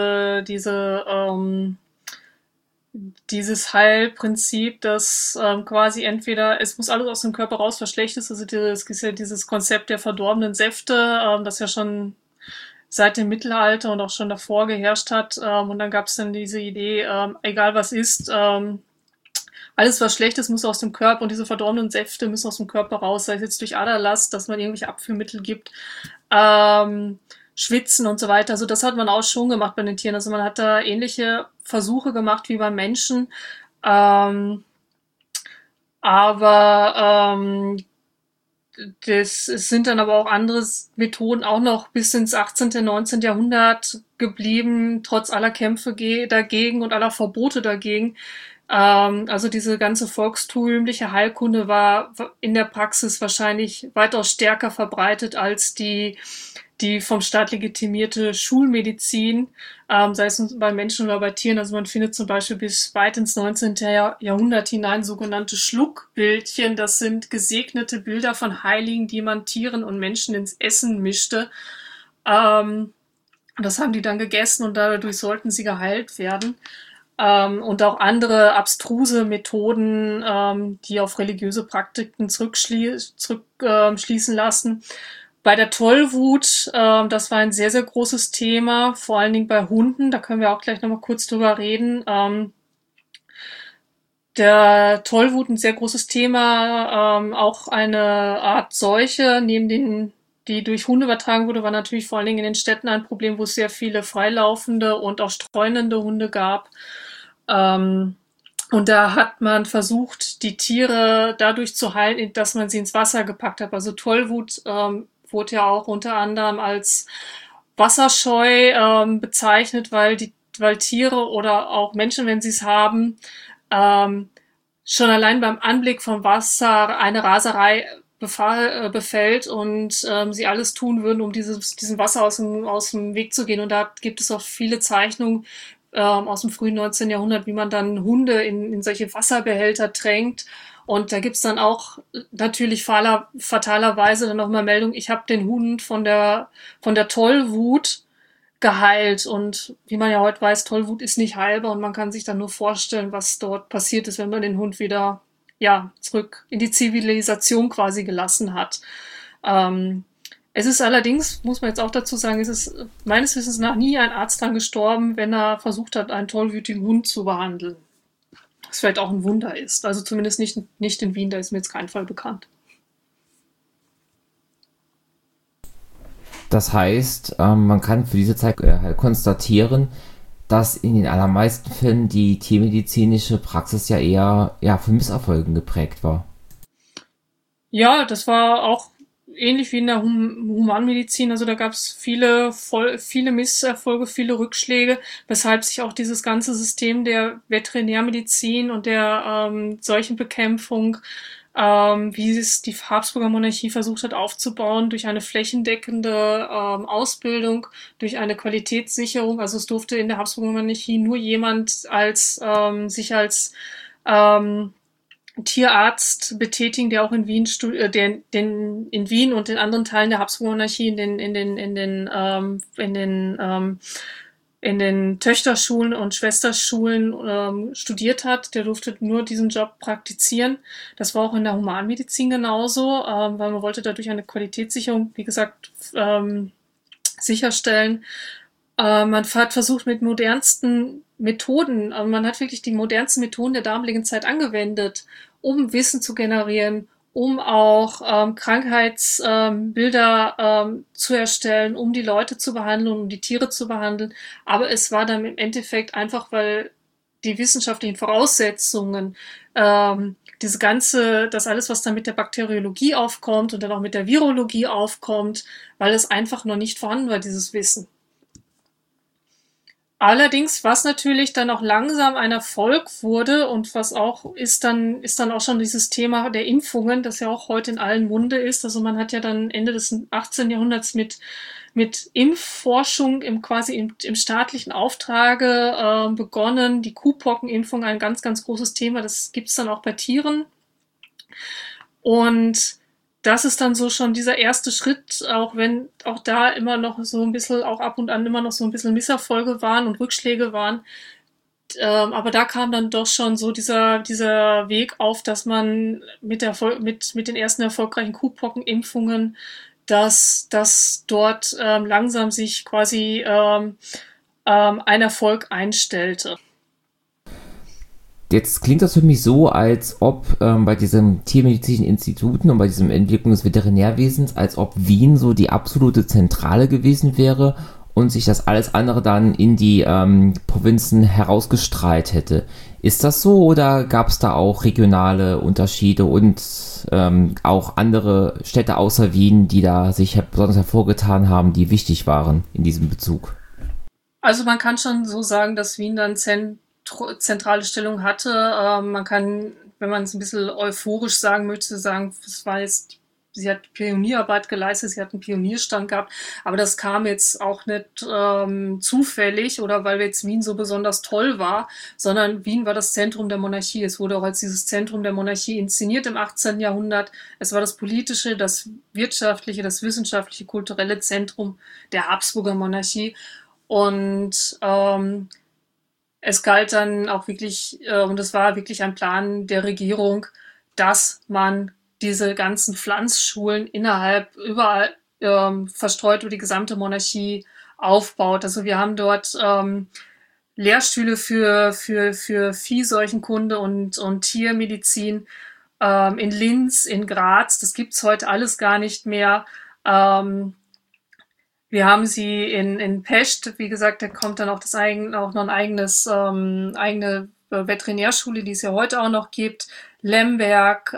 dieses Heilprinzip, dass quasi entweder es muss alles aus dem Körper raus, was schlecht ist, also dieses Konzept der verdorbenen Säfte, das ja schon seit dem Mittelalter und auch schon davor geherrscht hat. Und dann gab es dann diese Idee, egal was ist, alles was schlecht ist, muss aus dem Körper, und diese verdorbenen Säfte müssen aus dem Körper raus, sei es jetzt durch Aderlass, dass man irgendwelche Abführmittel gibt, ähm, Schwitzen und so weiter. Also das hat man auch schon gemacht bei den Tieren. Also man hat da ähnliche Versuche gemacht wie beim Menschen. Ähm, aber es sind dann aber auch andere Methoden auch noch bis ins 18., 19. Jahrhundert geblieben, trotz aller Kämpfe dagegen und aller Verbote dagegen. Also diese ganze volkstümliche Heilkunde war in der Praxis wahrscheinlich weitaus stärker verbreitet als die vom Staat legitimierte Schulmedizin, sei es bei Menschen oder bei Tieren. Also man findet zum Beispiel bis weit ins 19. Jahrhundert hinein sogenannte Schluckbildchen. Das sind gesegnete Bilder von Heiligen, die man Tieren und Menschen ins Essen mischte. Ähm, Das haben die dann gegessen und dadurch sollten sie geheilt werden. Und auch andere abstruse Methoden, die auf religiöse Praktiken zurückschließen lassen. Bei der Tollwut, das war ein sehr, sehr großes Thema, vor allen Dingen bei Hunden, da können wir auch gleich nochmal kurz drüber reden. Der Tollwut ein sehr großes Thema, auch eine Art Seuche, die durch Hunde übertragen wurde, war natürlich vor allen Dingen in den Städten ein Problem, wo es sehr viele freilaufende und auch streunende Hunde gab. Ähm, und da hat man versucht, die Tiere dadurch zu heilen, dass man sie ins Wasser gepackt hat. Also Tollwut wurde ja auch unter anderem als wasserscheu bezeichnet, weil Tiere oder auch Menschen, wenn sie es haben, ähm, schon allein beim Anblick vom Wasser eine Raserei befällt und sie alles tun würden, um diesem Wasser aus dem Weg zu gehen. Und da gibt es auch viele Zeichnungen aus dem frühen 19. Jahrhundert, wie man dann Hunde in solche Wasserbehälter tränkt. Und da gibt's dann auch natürlich fatalerweise dann noch mal Meldung, ich habe den Hund von der Tollwut geheilt. Und wie man ja heute weiß, Tollwut ist nicht heilbar und man kann sich dann nur vorstellen, was dort passiert ist, wenn man den Hund wieder ja zurück in die Zivilisation quasi gelassen hat. Ähm, Es ist allerdings, muss man jetzt auch dazu sagen, es ist meines Wissens nach nie ein Arzt dran gestorben, wenn er versucht hat, einen tollwütigen Hund zu behandeln. Was vielleicht auch ein Wunder ist. Also zumindest nicht in Wien, da ist mir jetzt kein Fall bekannt. Das heißt, man kann für diese Zeit halt konstatieren, dass in den allermeisten Fällen die tiermedizinische Praxis ja eher von Misserfolgen geprägt war. Ja, das war auch ähnlich wie in der Humanmedizin. Also da gab es viele Misserfolge, viele Rückschläge, weshalb sich auch dieses ganze System der Veterinärmedizin und der Seuchenbekämpfung, wie es die Habsburger Monarchie versucht hat aufzubauen, durch eine flächendeckende Ausbildung, durch eine Qualitätssicherung. Also es durfte in der Habsburger Monarchie nur jemand sich als ähm, Tierarzt betätigen, der auch in Wien in Wien und in anderen Teilen der Habsburger Monarchie in den Töchterschulen und Schwesterschulen studiert hat, der durfte nur diesen Job praktizieren. Das war auch in der Humanmedizin genauso, weil man wollte dadurch eine Qualitätssicherung, wie gesagt, sicherstellen. Man hat versucht mit modernsten Methoden, man hat wirklich die modernsten Methoden der damaligen Zeit angewendet, um Wissen zu generieren, um auch Krankheitsbilder zu erstellen, um die Leute zu behandeln, um die Tiere zu behandeln. Aber es war dann im Endeffekt einfach, weil die wissenschaftlichen Voraussetzungen, das alles, was dann mit der Bakteriologie aufkommt und dann auch mit der Virologie aufkommt, weil es einfach noch nicht vorhanden war, dieses Wissen. Allerdings, was natürlich dann auch langsam ein Erfolg wurde und was auch ist dann auch schon dieses Thema der Impfungen, das ja auch heute in allen Munde ist. Also man hat ja dann Ende des 18. Jahrhunderts mit Impfforschung im staatlichen Auftrage begonnen. Die Kuhpockenimpfung, ein ganz, ganz großes Thema. Das gibt's dann auch bei Tieren. Und das ist dann so schon dieser erste Schritt, auch wenn auch da immer noch so ein bisschen, auch ab und an immer noch so ein bisschen Misserfolge waren und Rückschläge waren. Aber da kam dann doch schon so dieser Weg auf, dass man mit den ersten erfolgreichen Kuhpockenimpfungen, dass dort langsam sich quasi ein Erfolg einstellte. Jetzt klingt das für mich so, als ob bei diesem tiermedizinischen Instituten und bei diesem Entwicklung des Veterinärwesens, als ob Wien so die absolute Zentrale gewesen wäre und sich das alles andere dann in die Provinzen herausgestrahlt hätte. Ist das so oder gab es da auch regionale Unterschiede und auch andere Städte außer Wien, die da sich besonders hervorgetan haben, die wichtig waren in diesem Bezug? Also man kann schon so sagen, dass Wien dann zentrale Stellung hatte. Man kann, wenn man es ein bisschen euphorisch sagen möchte, sagen, sie hat Pionierarbeit geleistet, sie hat einen Pionierstand gehabt, aber das kam jetzt auch nicht zufällig oder weil jetzt Wien so besonders toll war, sondern Wien war das Zentrum der Monarchie. Es wurde auch als dieses Zentrum der Monarchie inszeniert im 18. Jahrhundert. Es war das politische, das wirtschaftliche, das wissenschaftliche, kulturelle Zentrum der Habsburger Monarchie. Und es galt dann auch wirklich, und es war wirklich ein Plan der Regierung, dass man diese ganzen Pflanzschulen überall verstreut über die gesamte Monarchie aufbaut. Also wir haben dort Lehrstühle für Viehseuchenkunde und Tiermedizin in Linz, in Graz. Das gibt's heute alles gar nicht mehr. Wir haben sie in Pest, wie gesagt, da kommt dann auch auch noch ein eigene Veterinärschule, die es ja heute auch noch gibt. Lemberg,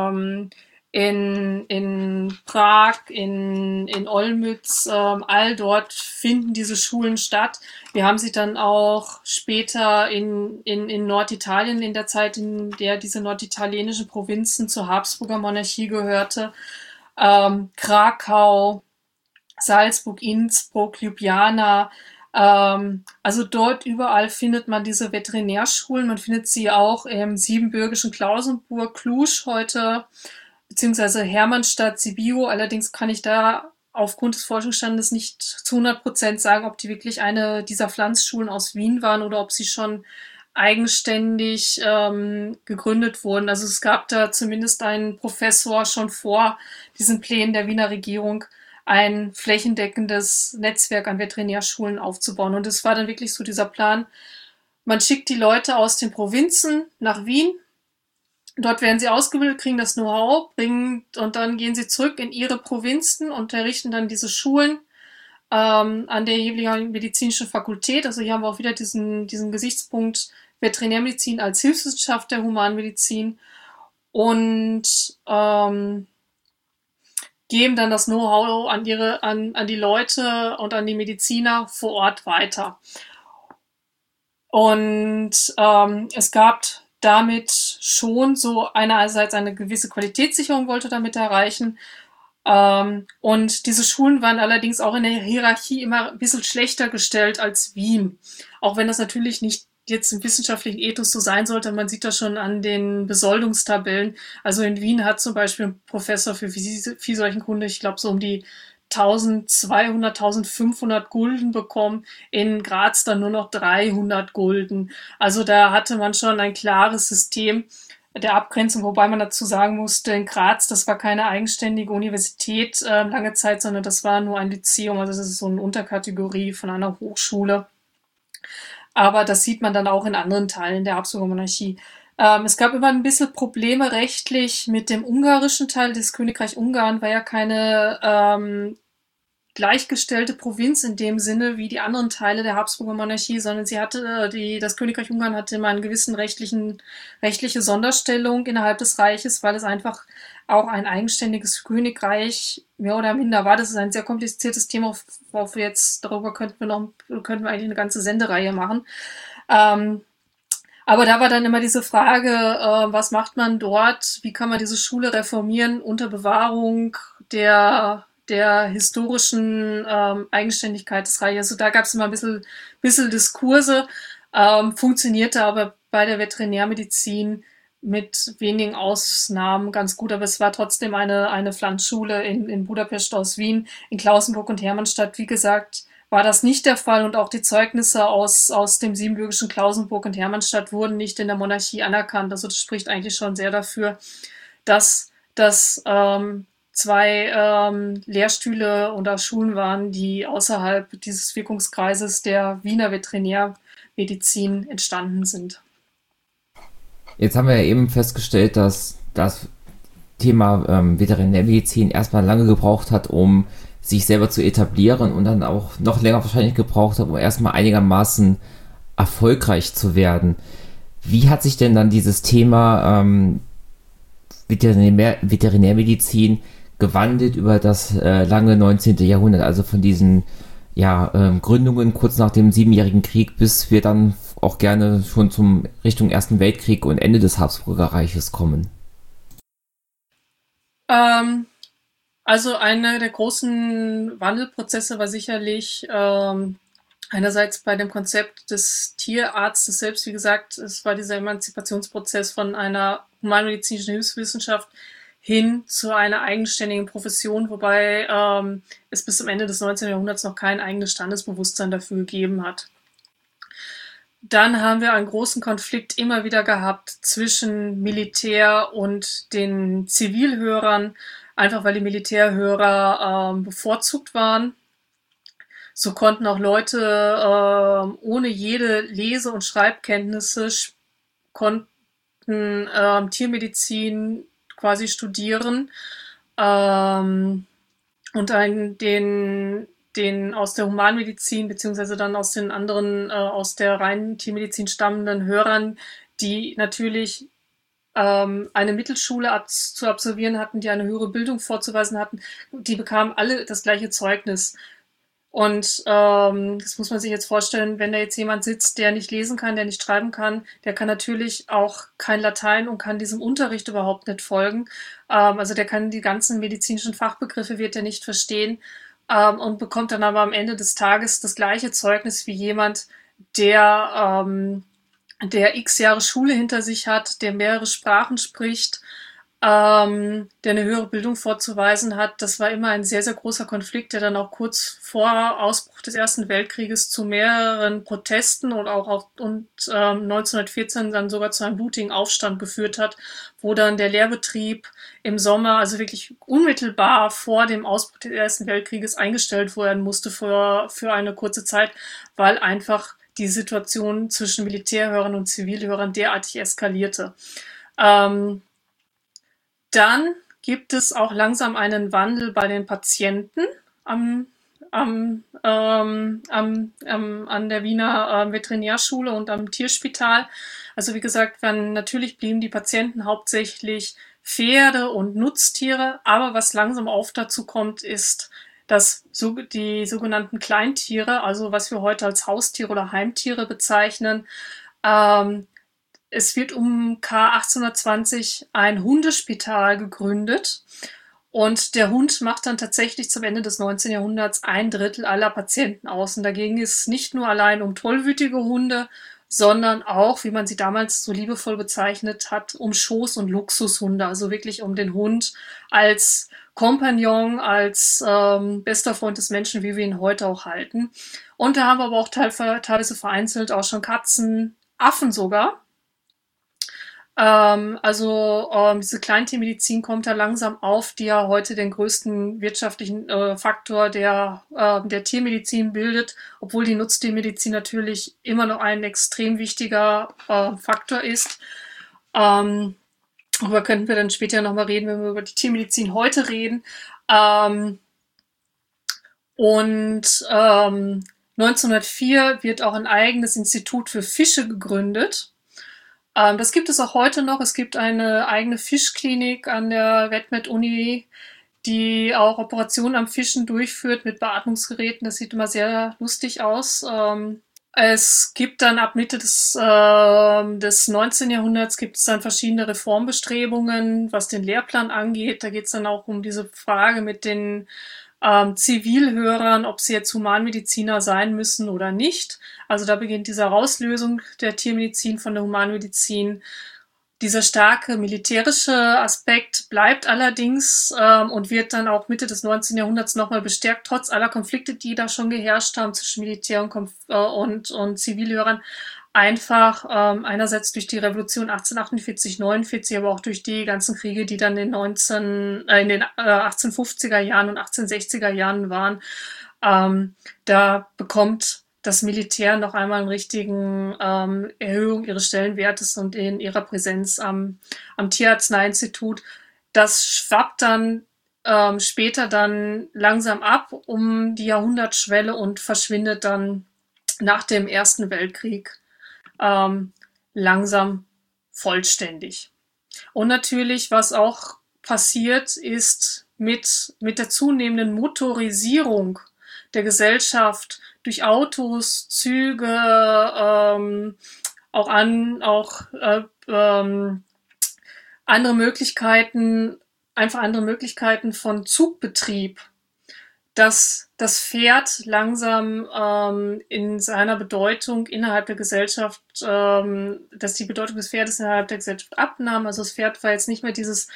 in Prag, in Olmütz, all dort finden diese Schulen statt. Wir haben sie dann auch später in Norditalien, in der Zeit, in der diese norditalienischen Provinzen zur Habsburger Monarchie gehörte. Krakau, Salzburg, Innsbruck, Ljubljana. Also dort überall findet man diese Veterinärschulen. Man findet sie auch im siebenbürgischen Klausenburg, Cluj heute, beziehungsweise Hermannstadt, Sibiu. Allerdings kann ich da aufgrund des Forschungsstandes nicht zu 100% sagen, ob die wirklich eine dieser Pflanzschulen aus Wien waren oder ob sie schon eigenständig gegründet wurden. Also es gab da zumindest einen Professor schon vor diesen Plänen der Wiener Regierung, ein flächendeckendes Netzwerk an Veterinärschulen aufzubauen. Und es war dann wirklich so dieser Plan, man schickt die Leute aus den Provinzen nach Wien, dort werden sie ausgebildet, kriegen das Know-how, und dann gehen sie zurück in ihre Provinzen und errichten dann diese Schulen an der jeweiligen medizinischen Fakultät. Also hier haben wir auch wieder diesen Gesichtspunkt Veterinärmedizin als Hilfswissenschaft der Humanmedizin und geben dann das Know-how an die Leute und an die Mediziner vor Ort weiter. Und es gab damit schon so einerseits eine gewisse Qualitätssicherung wollte damit erreichen. Und diese Schulen waren allerdings auch in der Hierarchie immer ein bisschen schlechter gestellt als Wien. Auch wenn das natürlich nicht jetzt im wissenschaftlichen Ethos so sein sollte. Man sieht das schon an den Besoldungstabellen. Also in Wien hat zum Beispiel ein Professor für Viehseuchenkunde, ich glaube so um die 1200, 1500 Gulden bekommen, in Graz dann nur noch 300 Gulden. Also da hatte man schon ein klares System der Abgrenzung, wobei man dazu sagen musste, in Graz, das war keine eigenständige Universität lange Zeit, sondern das war nur ein Lyzeum, also das ist so eine Unterkategorie von einer Hochschule. Aber das sieht man dann auch in anderen Teilen der Habsburger Monarchie. Es gab immer ein bisschen Probleme rechtlich mit dem ungarischen Teil. Das Königreich Ungarn war ja keine gleichgestellte Provinz in dem Sinne wie die anderen Teile der Habsburger Monarchie, sondern das Königreich Ungarn hatte immer eine gewissen rechtliche Sonderstellung innerhalb des Reiches, weil es einfach auch ein eigenständiges Königreich mehr oder minder war. Das ist ein sehr kompliziertes Thema, worauf wir jetzt, darüber könnten wir eigentlich eine ganze Sendereihe machen. Ähm, aber da war dann immer diese Frage, was macht man dort? Wie kann man diese Schule reformieren unter Bewahrung der historischen Eigenständigkeit des Reiches? Also da gab es immer ein bisschen Diskurse, funktionierte aber bei der Veterinärmedizin mit wenigen Ausnahmen ganz gut, aber es war trotzdem eine Pflanzschule in Budapest aus Wien, in Klausenburg und Hermannstadt, wie gesagt, war das nicht der Fall und auch die Zeugnisse aus dem siebenbürgischen Klausenburg und Hermannstadt wurden nicht in der Monarchie anerkannt. Also das spricht eigentlich schon sehr dafür, dass das zwei Lehrstühle oder Schulen waren, die außerhalb dieses Wirkungskreises der Wiener Veterinärmedizin entstanden sind. Jetzt haben wir ja eben festgestellt, dass das Thema Veterinärmedizin erstmal lange gebraucht hat, um sich selber zu etablieren und dann auch noch länger wahrscheinlich gebraucht hat, um erstmal einigermaßen erfolgreich zu werden. Wie hat sich denn dann dieses Thema Veterinärmedizin gewandelt über das lange 19. Jahrhundert, also von diesen Gründungen kurz nach dem Siebenjährigen Krieg, bis wir dann auch gerne schon zum Richtung Ersten Weltkrieg und Ende des Habsburger Reiches kommen? Ähm, also einer der großen Wandelprozesse war sicherlich einerseits bei dem Konzept des Tierarztes selbst, wie gesagt, es war dieser Emanzipationsprozess von einer humanmedizinischen Hilfswissenschaft hin zu einer eigenständigen Profession, wobei es bis zum Ende des 19. Jahrhunderts noch kein eigenes Standesbewusstsein dafür gegeben hat. Dann haben wir einen großen Konflikt immer wieder gehabt zwischen Militär und den Zivilhörern, einfach weil die Militärhörer bevorzugt waren. So konnten auch Leute ohne jede Lese- und Schreibkenntnisse konnten Tiermedizin quasi studieren und den aus der Humanmedizin beziehungsweise dann aus den anderen, aus der reinen Tiermedizin stammenden Hörern, die natürlich eine Mittelschule zu absolvieren hatten, die eine höhere Bildung vorzuweisen hatten, die bekamen alle das gleiche Zeugnis. Und das muss man sich jetzt vorstellen, wenn da jetzt jemand sitzt, der nicht lesen kann, der nicht schreiben kann, der kann natürlich auch kein Latein und kann diesem Unterricht überhaupt nicht folgen. Also der kann die ganzen medizinischen Fachbegriffe, wird er nicht verstehen und bekommt dann aber am Ende des Tages das gleiche Zeugnis wie jemand, der x Jahre Schule hinter sich hat, der mehrere Sprachen spricht, der eine höhere Bildung vorzuweisen hat. Das war immer ein sehr, sehr großer Konflikt, der dann auch kurz vor Ausbruch des Ersten Weltkrieges zu mehreren Protesten und 1914 dann sogar zu einem blutigen Aufstand geführt hat, wo dann der Lehrbetrieb im Sommer, also wirklich unmittelbar vor dem Ausbruch des Ersten Weltkrieges eingestellt werden musste für eine kurze Zeit, weil einfach die Situation zwischen Militärhörern und Zivilhörern derartig eskalierte. Dann gibt es auch langsam einen Wandel bei den Patienten an der Wiener Veterinärschule und am Tierspital. Also wie gesagt, natürlich blieben die Patienten hauptsächlich Pferde und Nutztiere, aber was langsam auf dazu kommt, ist, dass die sogenannten Kleintiere, also was wir heute als Haustiere oder Heimtiere bezeichnen, es wird um K 1820 ein Hundespital gegründet und der Hund macht dann tatsächlich zum Ende des 19. Jahrhunderts ein Drittel aller Patienten aus. Und dagegen ist es nicht nur allein um tollwütige Hunde, sondern auch, wie man sie damals so liebevoll bezeichnet hat, um Schoß- und Luxushunde, also wirklich um den Hund als Kompagnon, als bester Freund des Menschen, wie wir ihn heute auch halten. Und da haben wir aber auch teilweise vereinzelt auch schon Katzen, Affen sogar. Diese Kleintiermedizin kommt da langsam auf, die ja heute den größten wirtschaftlichen Faktor der Tiermedizin bildet, obwohl die Nutztiermedizin natürlich immer noch ein extrem wichtiger Faktor ist. Darüber könnten wir dann später nochmal reden, wenn wir über die Tiermedizin heute reden. Ähm, und 1904 wird auch ein eigenes Institut für Fische gegründet. Das gibt es auch heute noch. Es gibt eine eigene Fischklinik an der VetMed-Uni, die auch Operationen am Fischen durchführt mit Beatmungsgeräten. Das sieht immer sehr lustig aus. Es gibt dann ab Mitte des 19. Jahrhunderts gibt es dann verschiedene Reformbestrebungen, was den Lehrplan angeht. Da geht es dann auch um diese Frage mit den Zivilhörern, ob sie jetzt Humanmediziner sein müssen oder nicht. Also da beginnt diese Rauslösung der Tiermedizin von der Humanmedizin. Dieser starke militärische Aspekt bleibt allerdings und wird dann auch Mitte des 19. Jahrhunderts nochmal bestärkt, trotz aller Konflikte, die da schon geherrscht haben zwischen Militär und Zivilhörern. Einfach einerseits durch die Revolution 1848, 49, aber auch durch die ganzen Kriege, die dann in den 1850er Jahren und 1860er Jahren waren. Da bekommt das Militär noch einmal einen richtigen Erhöhung ihres Stellenwertes und in ihrer Präsenz am Tierarzneiinstitut. Das schwappt dann später dann langsam ab um die Jahrhundertschwelle und verschwindet dann nach dem Ersten Weltkrieg langsam vollständig. Und natürlich, was auch passiert, ist mit der zunehmenden Motorisierung der Gesellschaft durch Autos, Züge, andere Möglichkeiten, einfach andere Möglichkeiten von Zugbetrieb, dass das Pferd langsam in seiner Bedeutung innerhalb der Gesellschaft, dass die Bedeutung des Pferdes innerhalb der Gesellschaft abnahm. Also das Pferd war jetzt nicht mehr dieses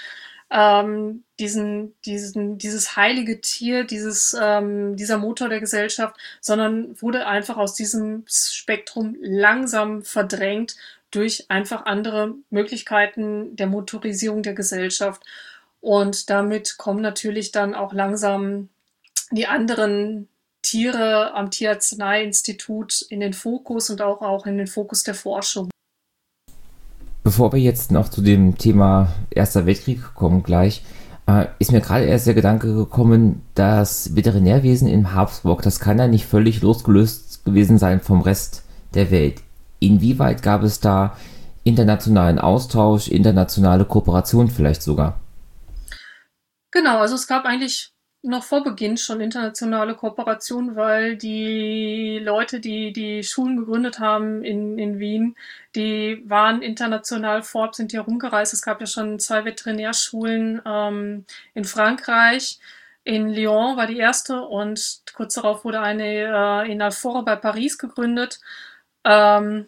heilige Tier, dieser Motor der Gesellschaft, sondern wurde einfach aus diesem Spektrum langsam verdrängt durch einfach andere Möglichkeiten der Motorisierung der Gesellschaft. Und damit kommen natürlich dann auch langsam die anderen Tiere am Tierarzneiinstitut in den Fokus und auch in den Fokus der Forschung. Bevor wir jetzt noch zu dem Thema Erster Weltkrieg kommen gleich, ist mir gerade erst der Gedanke gekommen, das Veterinärwesen in Habsburg, das kann ja nicht völlig losgelöst gewesen sein vom Rest der Welt. Inwieweit gab es da internationalen Austausch, internationale Kooperation vielleicht sogar? Genau, also es gab eigentlich noch vor Beginn schon internationale Kooperation, weil die Leute, die die Schulen gegründet haben in Wien, die waren international vorab, sind hier rumgereist. Es gab ja schon 2 Veterinärschulen in Frankreich. In Lyon war die erste und kurz darauf wurde eine in Alfort bei Paris gegründet. Ähm,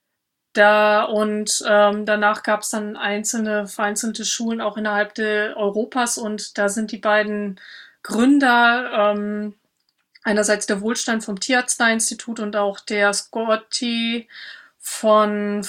danach gab es dann vereinzelte Schulen auch innerhalb Europas und da sind die beiden Gründer, einerseits der Wohlstand vom Tierarzneiinstitut und auch der Scotti von,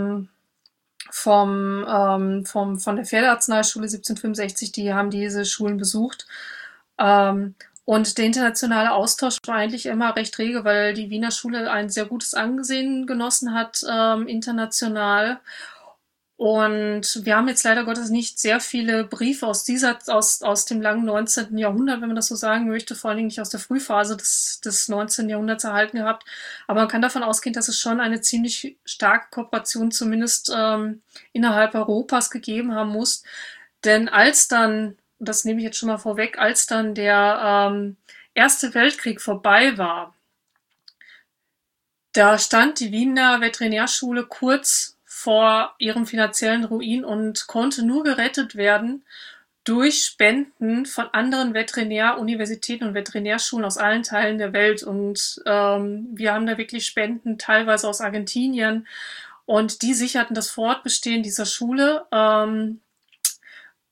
von der Pferdearzneischule 1765, die haben diese Schulen besucht. Und der internationale Austausch war eigentlich immer recht rege, weil die Wiener Schule ein sehr gutes Ansehen genossen hat international. Und wir haben jetzt leider Gottes nicht sehr viele Briefe aus dem langen 19. Jahrhundert, wenn man das so sagen möchte, vor allen Dingen nicht aus der Frühphase des 19. Jahrhunderts erhalten gehabt. Aber man kann davon ausgehen, dass es schon eine ziemlich starke Kooperation zumindest innerhalb Europas gegeben haben muss. Denn als dann, das nehme ich jetzt schon mal vorweg, als dann der Erste Weltkrieg vorbei war, da stand die Wiener Veterinärschule kurz vor ihrem finanziellen Ruin und konnte nur gerettet werden durch Spenden von anderen Veterinäruniversitäten und Veterinärschulen aus allen Teilen der Welt. Und wir haben da wirklich Spenden, teilweise aus Argentinien. Und die sicherten das Fortbestehen dieser Schule.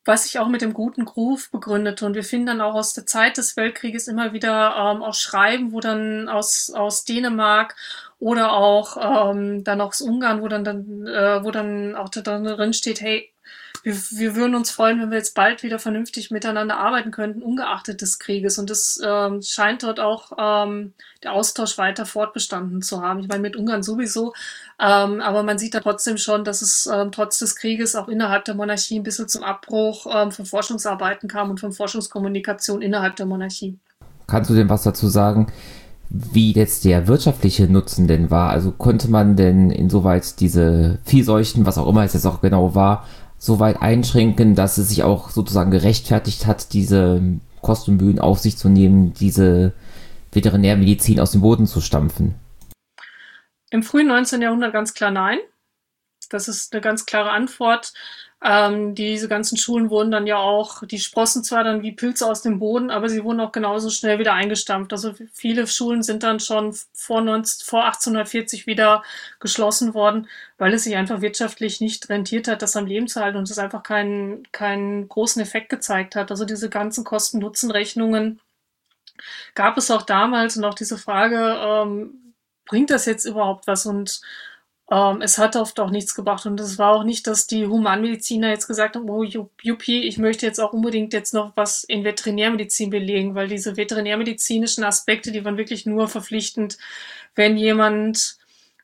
was sich auch mit dem guten Groove begründete. Und wir finden dann auch aus der Zeit des Weltkrieges immer wieder auch Schreiben, wo dann aus Dänemark oder auch dann aus Ungarn, wo dann auch da drin steht, hey, wir würden uns freuen, wenn wir jetzt bald wieder vernünftig miteinander arbeiten könnten, ungeachtet des Krieges. Und es scheint dort auch der Austausch weiter fortbestanden zu haben. Ich meine, mit Ungarn sowieso, aber man sieht da trotzdem schon, dass es trotz des Krieges auch innerhalb der Monarchie ein bisschen zum Abbruch von Forschungsarbeiten kam und von Forschungskommunikation innerhalb der Monarchie. Kannst du denn was dazu sagen, wie jetzt der wirtschaftliche Nutzen denn war? Also konnte man denn insoweit diese Viehseuchen, was auch immer es jetzt auch genau war, so weit einschränken, dass es sich auch sozusagen gerechtfertigt hat, diese Kosten und Mühen auf sich zu nehmen, diese Veterinärmedizin aus dem Boden zu stampfen? Im frühen 19. Jahrhundert ganz klar nein. Das ist eine ganz klare Antwort. Diese ganzen Schulen wurden dann ja auch, die sprossen zwar dann wie Pilze aus dem Boden, aber sie wurden auch genauso schnell wieder eingestampft. Also viele Schulen sind dann schon vor 1840 wieder geschlossen worden, weil es sich einfach wirtschaftlich nicht rentiert hat, das am Leben zu halten und es einfach keinen großen Effekt gezeigt hat. Also diese ganzen Kosten-Nutzen-Rechnungen gab es auch damals und auch diese Frage, bringt das jetzt überhaupt was? Und es hat oft auch nichts gebracht. Und es war auch nicht, dass die Humanmediziner jetzt gesagt haben, oh juppie, ich möchte jetzt auch unbedingt jetzt noch was in Veterinärmedizin belegen, weil diese veterinärmedizinischen Aspekte, die waren wirklich nur verpflichtend, wenn jemand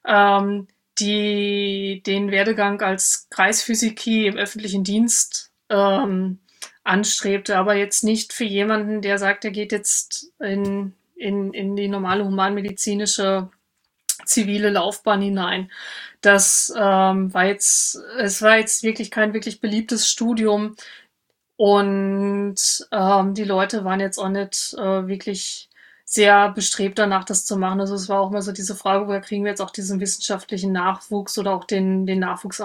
den Werdegang als Kreisphysiki im öffentlichen Dienst anstrebte, aber jetzt nicht für jemanden, der sagt, er geht jetzt in die normale humanmedizinische zivile Laufbahn hinein. Es war jetzt wirklich kein wirklich beliebtes Studium und die Leute waren jetzt auch nicht wirklich sehr bestrebt danach, das zu machen. Also es war auch mal so diese Frage, woher kriegen wir jetzt auch diesen wissenschaftlichen Nachwuchs oder auch den Nachwuchs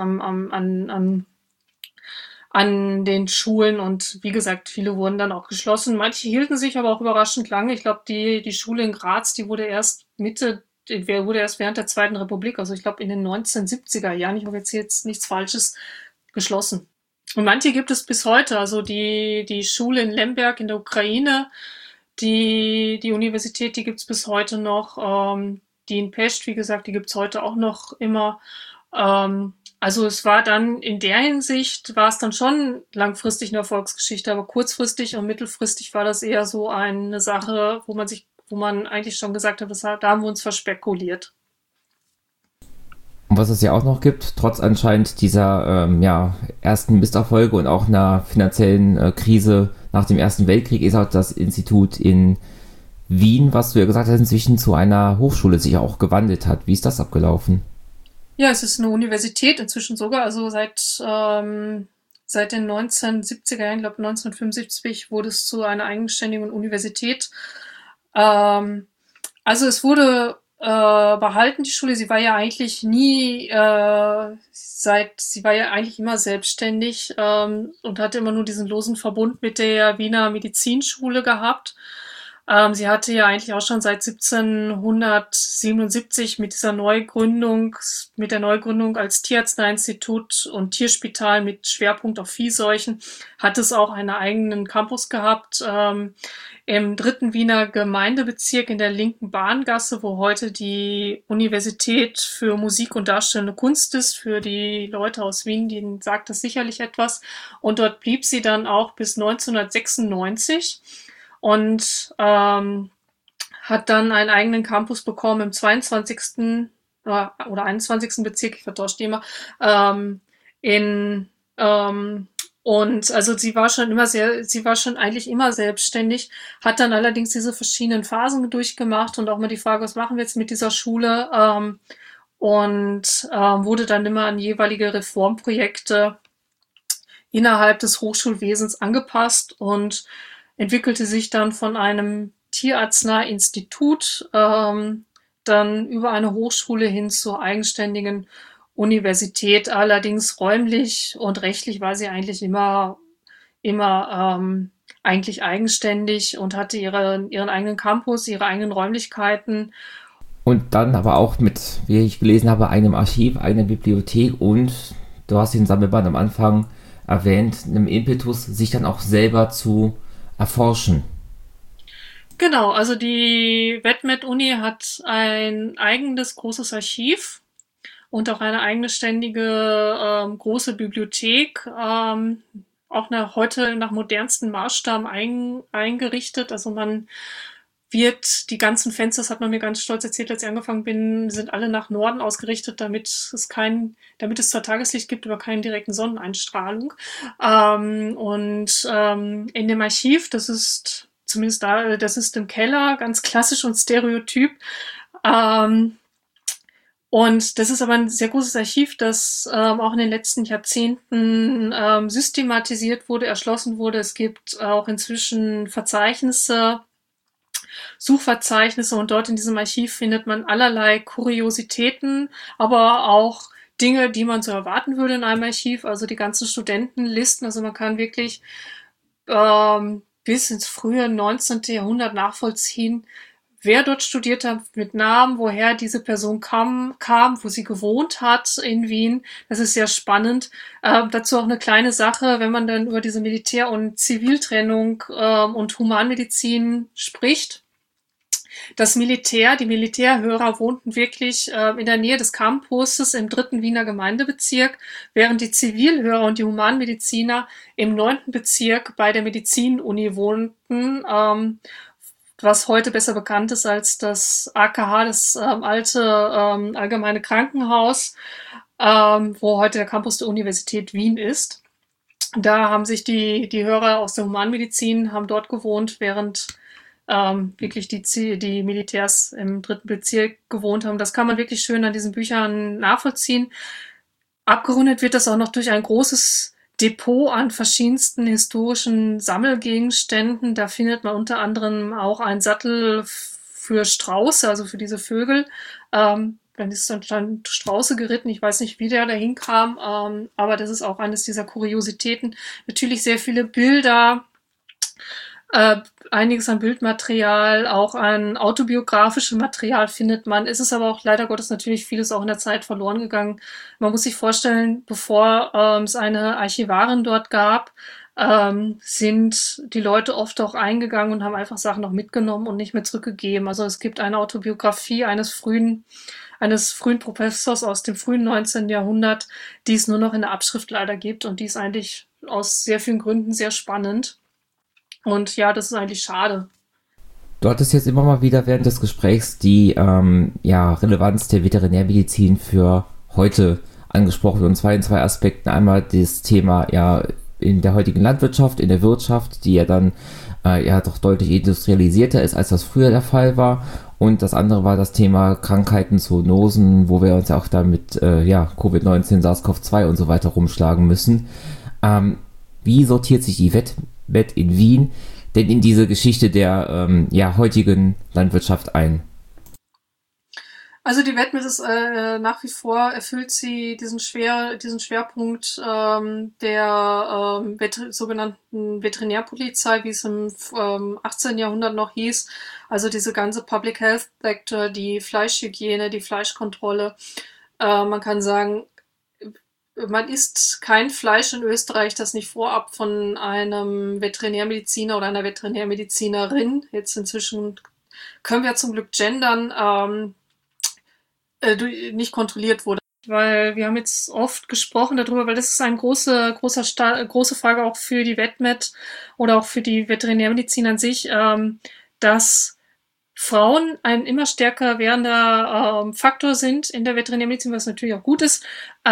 an den Schulen und wie gesagt, viele wurden dann auch geschlossen. Manche hielten sich aber auch überraschend lange. Ich glaube, die Schule in Graz, die wurde erst während der Zweiten Republik, also ich glaube in den 1970er Jahren, ich hoffe jetzt nichts Falsches, geschlossen. Und manche gibt es bis heute, also die Schule in Lemberg in der Ukraine, die Universität, die gibt es bis heute noch, die in Pest, wie gesagt, die gibt es heute auch noch immer. Also es war dann in der Hinsicht, war es dann schon langfristig eine Erfolgsgeschichte, aber kurzfristig und mittelfristig war das eher so eine Sache, wo man eigentlich schon gesagt hat, da haben wir uns verspekuliert. Und was es ja auch noch gibt, trotz anscheinend dieser ersten Misserfolge und auch einer finanziellen Krise nach dem Ersten Weltkrieg, ist auch das Institut in Wien, was du ja gesagt hast, inzwischen zu einer Hochschule sich auch gewandelt hat. Wie ist das abgelaufen? Ja, es ist eine Universität inzwischen sogar, also seit den 1970er Jahren, ich glaube 1975, wurde es zu einer eigenständigen Universität. Also es wurde behalten, die Schule. Sie war ja eigentlich sie war ja eigentlich immer selbstständig und hatte immer nur diesen losen Verbund mit der Wiener Medizinschule gehabt. Sie hatte ja eigentlich auch schon seit 1777 mit der Neugründung als Tierarzneiinstitut und Tierspital mit Schwerpunkt auf Viehseuchen, hat es auch einen eigenen Campus gehabt im 3. Wiener Gemeindebezirk in der linken Bahngasse, wo heute die Universität für Musik und Darstellende Kunst ist. Für die Leute aus Wien, denen sagt das sicherlich etwas. Und dort blieb sie dann auch bis 1996. Und hat dann einen eigenen Campus bekommen im 22. oder 21. Bezirk, ich vertausche die immer, und also sie war schon eigentlich immer selbstständig, hat dann allerdings diese verschiedenen Phasen durchgemacht und auch mal die Frage, was machen wir jetzt mit dieser Schule, wurde dann immer an jeweilige Reformprojekte innerhalb des Hochschulwesens angepasst und entwickelte sich dann von einem Tierarzneiinstitut dann über eine Hochschule hin zur eigenständigen Universität. Allerdings räumlich und rechtlich war sie eigentlich immer eigentlich eigenständig und hatte ihren eigenen Campus, ihre eigenen Räumlichkeiten. Und dann aber auch mit, wie ich gelesen habe, einem Archiv, einer Bibliothek und du hast den Sammelband am Anfang erwähnt, einem Impetus, sich dann auch selber zu erforschen. Genau, also die WetMed-Uni hat ein eigenes großes Archiv und auch eine eigene ständige große Bibliothek, auch heute nach modernsten Maßstaben eingerichtet. Also man wird die ganzen Fenster, das hat man mir ganz stolz erzählt, als ich angefangen bin, sind alle nach Norden ausgerichtet, damit es zwar Tageslicht gibt, aber keine direkten Sonneneinstrahlung. In dem Archiv, das ist zumindest da, das ist im Keller, ganz klassisch und stereotyp. Ähm, und das ist aber ein sehr großes Archiv, das auch in den letzten Jahrzehnten systematisiert wurde, erschlossen wurde. Es gibt auch inzwischen Suchverzeichnisse, und dort in diesem Archiv findet man allerlei Kuriositäten, aber auch Dinge, die man so erwarten würde in einem Archiv, also die ganzen Studentenlisten. Also man kann wirklich bis ins frühe 19. Jahrhundert nachvollziehen, wer dort studiert hat, mit Namen, woher diese Person kam, wo sie gewohnt hat in Wien. Das ist sehr spannend. Dazu auch eine kleine Sache, wenn man dann über diese Militär- und Ziviltrennung und Humanmedizin spricht. Die Militärhörer wohnten wirklich in der Nähe des Campuses im 3. Wiener Gemeindebezirk, während die Zivilhörer und die Humanmediziner im 9. Bezirk bei der Medizinuni wohnten, was heute besser bekannt ist als das AKH, das alte allgemeine Krankenhaus, wo heute der Campus der Universität Wien ist. Da haben sich die Hörer aus der Humanmedizin haben dort gewohnt, während wirklich die Militärs im 3. Bezirk gewohnt haben. Das kann man wirklich schön an diesen Büchern nachvollziehen. Abgerundet wird das auch noch durch ein großes Depot an verschiedensten historischen Sammelgegenständen. Da findet man unter anderem auch einen Sattel für Strauße, also für diese Vögel. Dann ist dann Strauße geritten. Ich weiß nicht, wie der da hinkam, aber das ist auch eines dieser Kuriositäten. Natürlich sehr viele Bilder, einiges an Bildmaterial, auch an autobiografischem Material findet man. Es ist aber auch leider Gottes natürlich vieles auch in der Zeit verloren gegangen. Man muss sich vorstellen, bevor es eine Archivarin dort gab, sind die Leute oft auch eingegangen und haben einfach Sachen noch mitgenommen und nicht mehr zurückgegeben. Also es gibt eine Autobiografie eines frühen Professors aus dem frühen 19. Jahrhundert, die es nur noch in der Abschrift leider gibt, und die ist eigentlich aus sehr vielen Gründen sehr spannend. Und ja, das ist eigentlich schade. Du hattest jetzt immer mal wieder während des Gesprächs die Relevanz der Veterinärmedizin für heute angesprochen, und zwar in zwei Aspekten. Einmal das Thema in der heutigen Landwirtschaft, in der Wirtschaft, die ja dann doch deutlich industrialisierter ist, als das früher der Fall war. Und das andere war das Thema Krankheiten, Zoonosen, wo wir uns ja auch dann mit Covid-19, SARS-CoV-2 und so weiter rumschlagen müssen. Wie sortiert sich die Vet in Wien denn in diese Geschichte der heutigen Landwirtschaft ein? Also die Vetmed ist nach wie vor, erfüllt sie diesen Schwerpunkt der sogenannten Veterinärpolizei, wie es im 18. Jahrhundert noch hieß. Also diese ganze Public Health Sector, die Fleischhygiene, die Fleischkontrolle. Man kann sagen, man isst kein Fleisch in Österreich, das nicht vorab von einem Veterinärmediziner oder einer Veterinärmedizinerin, jetzt inzwischen können wir zum Glück gendern, nicht kontrolliert wurde. Weil wir haben jetzt oft gesprochen darüber, weil das ist eine große Frage auch für die Vetmed oder auch für die Veterinärmedizin an sich, dass Frauen ein immer stärker werdender Faktor sind in der Veterinärmedizin, was natürlich auch gut ist.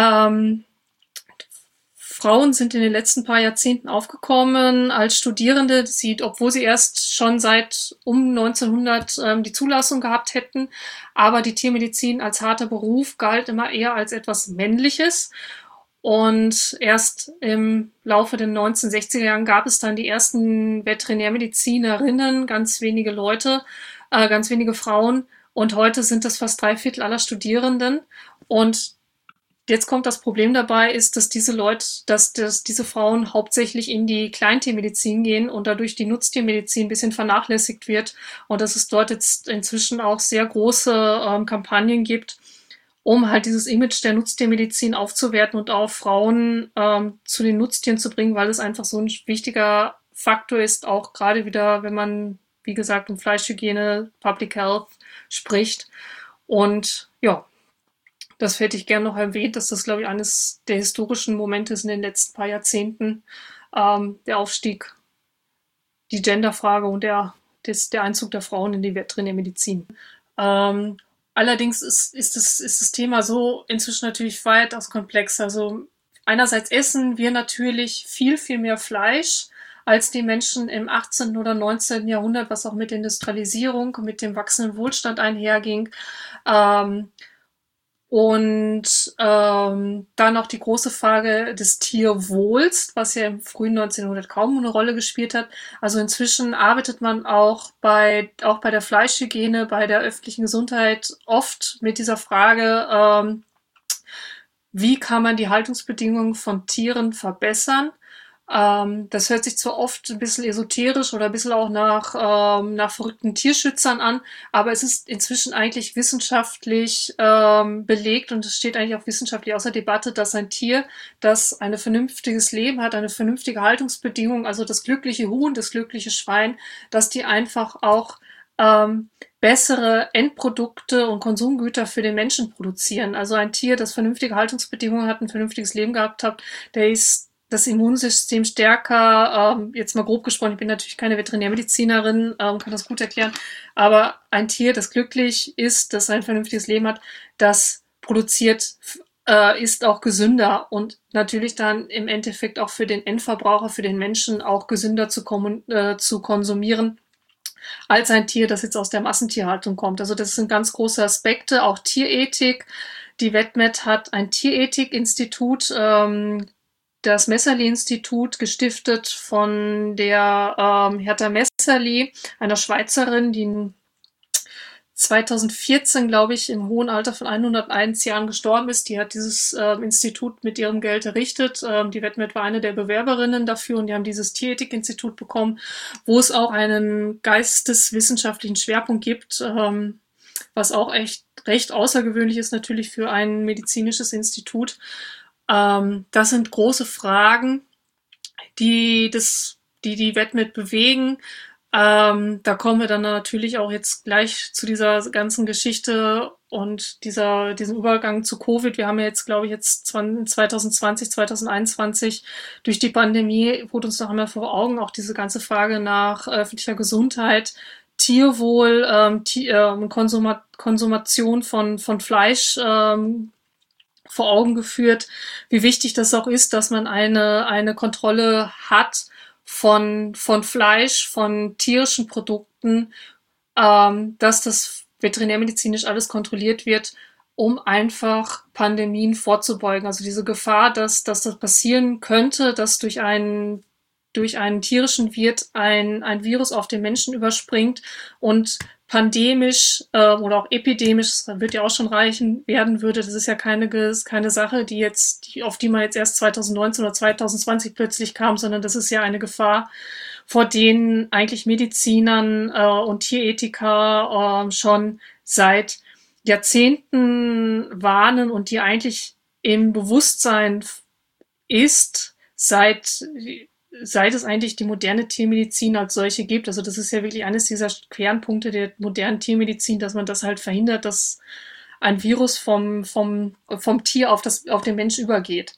Frauen sind in den letzten paar Jahrzehnten aufgekommen als Studierende, obwohl sie erst schon seit um 1900 die Zulassung gehabt hätten. Aber die Tiermedizin als harter Beruf galt immer eher als etwas Männliches. Und erst im Laufe der 1960er Jahren gab es dann die ersten Veterinärmedizinerinnen, ganz wenige Leute, ganz wenige Frauen. Und heute sind das fast 3/4 aller Studierenden. Und jetzt kommt das Problem dabei, ist, dass diese Frauen hauptsächlich in die Kleintiermedizin gehen und dadurch die Nutztiermedizin ein bisschen vernachlässigt wird, und dass es dort jetzt inzwischen auch sehr große Kampagnen gibt, um halt dieses Image der Nutztiermedizin aufzuwerten und auch Frauen zu den Nutztieren zu bringen, weil es einfach so ein wichtiger Faktor ist, auch gerade wieder, wenn man, wie gesagt, um Fleischhygiene, Public Health spricht. Und ja, das hätte ich gerne noch erwähnt, dass das, glaube ich, eines der historischen Momente ist in den letzten paar Jahrzehnten, der Aufstieg, die Genderfrage und der Einzug der Frauen in die Veterinärmedizin. Ähm, allerdings ist das Thema so inzwischen natürlich weitaus komplex. Also einerseits essen wir natürlich viel, viel mehr Fleisch als die Menschen im 18. oder 19. Jahrhundert, was auch mit Industrialisierung, mit dem wachsenden Wohlstand einherging. Ähm, dann noch die große Frage des Tierwohls, was ja im frühen 1900 kaum eine Rolle gespielt hat. Also inzwischen arbeitet man auch bei der Fleischhygiene, bei der öffentlichen Gesundheit oft mit dieser Frage, wie kann man die Haltungsbedingungen von Tieren verbessern. Das hört sich zwar oft ein bisschen esoterisch oder ein bisschen auch nach verrückten Tierschützern an, aber es ist inzwischen eigentlich wissenschaftlich belegt und es steht eigentlich auch wissenschaftlich außer Debatte, dass ein Tier, das ein vernünftiges Leben hat, eine vernünftige Haltungsbedingung, also das glückliche Huhn, das glückliche Schwein, dass die einfach auch bessere Endprodukte und Konsumgüter für den Menschen produzieren. Also ein Tier, das vernünftige Haltungsbedingungen hat, ein vernünftiges Leben gehabt hat, der ist das Immunsystem stärker, jetzt mal grob gesprochen, ich bin natürlich keine Veterinärmedizinerin, kann das gut erklären, aber ein Tier, das glücklich ist, das ein vernünftiges Leben hat, das produziert, ist auch gesünder und natürlich dann im Endeffekt auch für den Endverbraucher, für den Menschen auch gesünder zu konsumieren, als ein Tier, das jetzt aus der Massentierhaltung kommt. Also das sind ganz große Aspekte, auch Tierethik. Die VetMed hat ein Tierethikinstitut, das Messerli-Institut, gestiftet von der Hertha Messerli, einer Schweizerin, die 2014, glaube ich, im hohen Alter von 101 Jahren gestorben ist. Die hat dieses Institut mit ihrem Geld errichtet. Die VetMed war eine der Bewerberinnen dafür und die haben dieses Tierethikinstitut bekommen, wo es auch einen geisteswissenschaftlichen Schwerpunkt gibt, was auch echt recht außergewöhnlich ist natürlich für ein medizinisches Institut. Das sind große Fragen, die VetMed bewegen. Da kommen wir dann natürlich auch jetzt gleich zu dieser ganzen Geschichte und diesem Übergang zu Covid. Wir haben ja jetzt, glaube ich, 2020, 2021 durch die Pandemie wurde uns noch einmal vor Augen auch diese ganze Frage nach öffentlicher Gesundheit, Tierwohl, Konsumation von Fleisch vor Augen geführt, wie wichtig das auch ist, dass man eine Kontrolle hat von Fleisch, von tierischen Produkten, dass das veterinärmedizinisch alles kontrolliert wird, um einfach Pandemien vorzubeugen. Also diese Gefahr, dass das passieren könnte, dass durch einen tierischen Wirt ein Virus auf den Menschen überspringt und pandemisch oder auch epidemisch, das wird ja auch schon reichen, werden würde. Das ist ja keine Sache, auf die man jetzt erst 2019 oder 2020 plötzlich kam, sondern das ist ja eine Gefahr, vor denen eigentlich Medizinern und Tierethiker schon seit Jahrzehnten warnen und die eigentlich im Bewusstsein ist, seit es eigentlich die moderne Tiermedizin als solche gibt. Also das ist ja wirklich eines dieser Kernpunkte der modernen Tiermedizin, dass man das halt verhindert, dass ein Virus vom Tier auf den Mensch übergeht.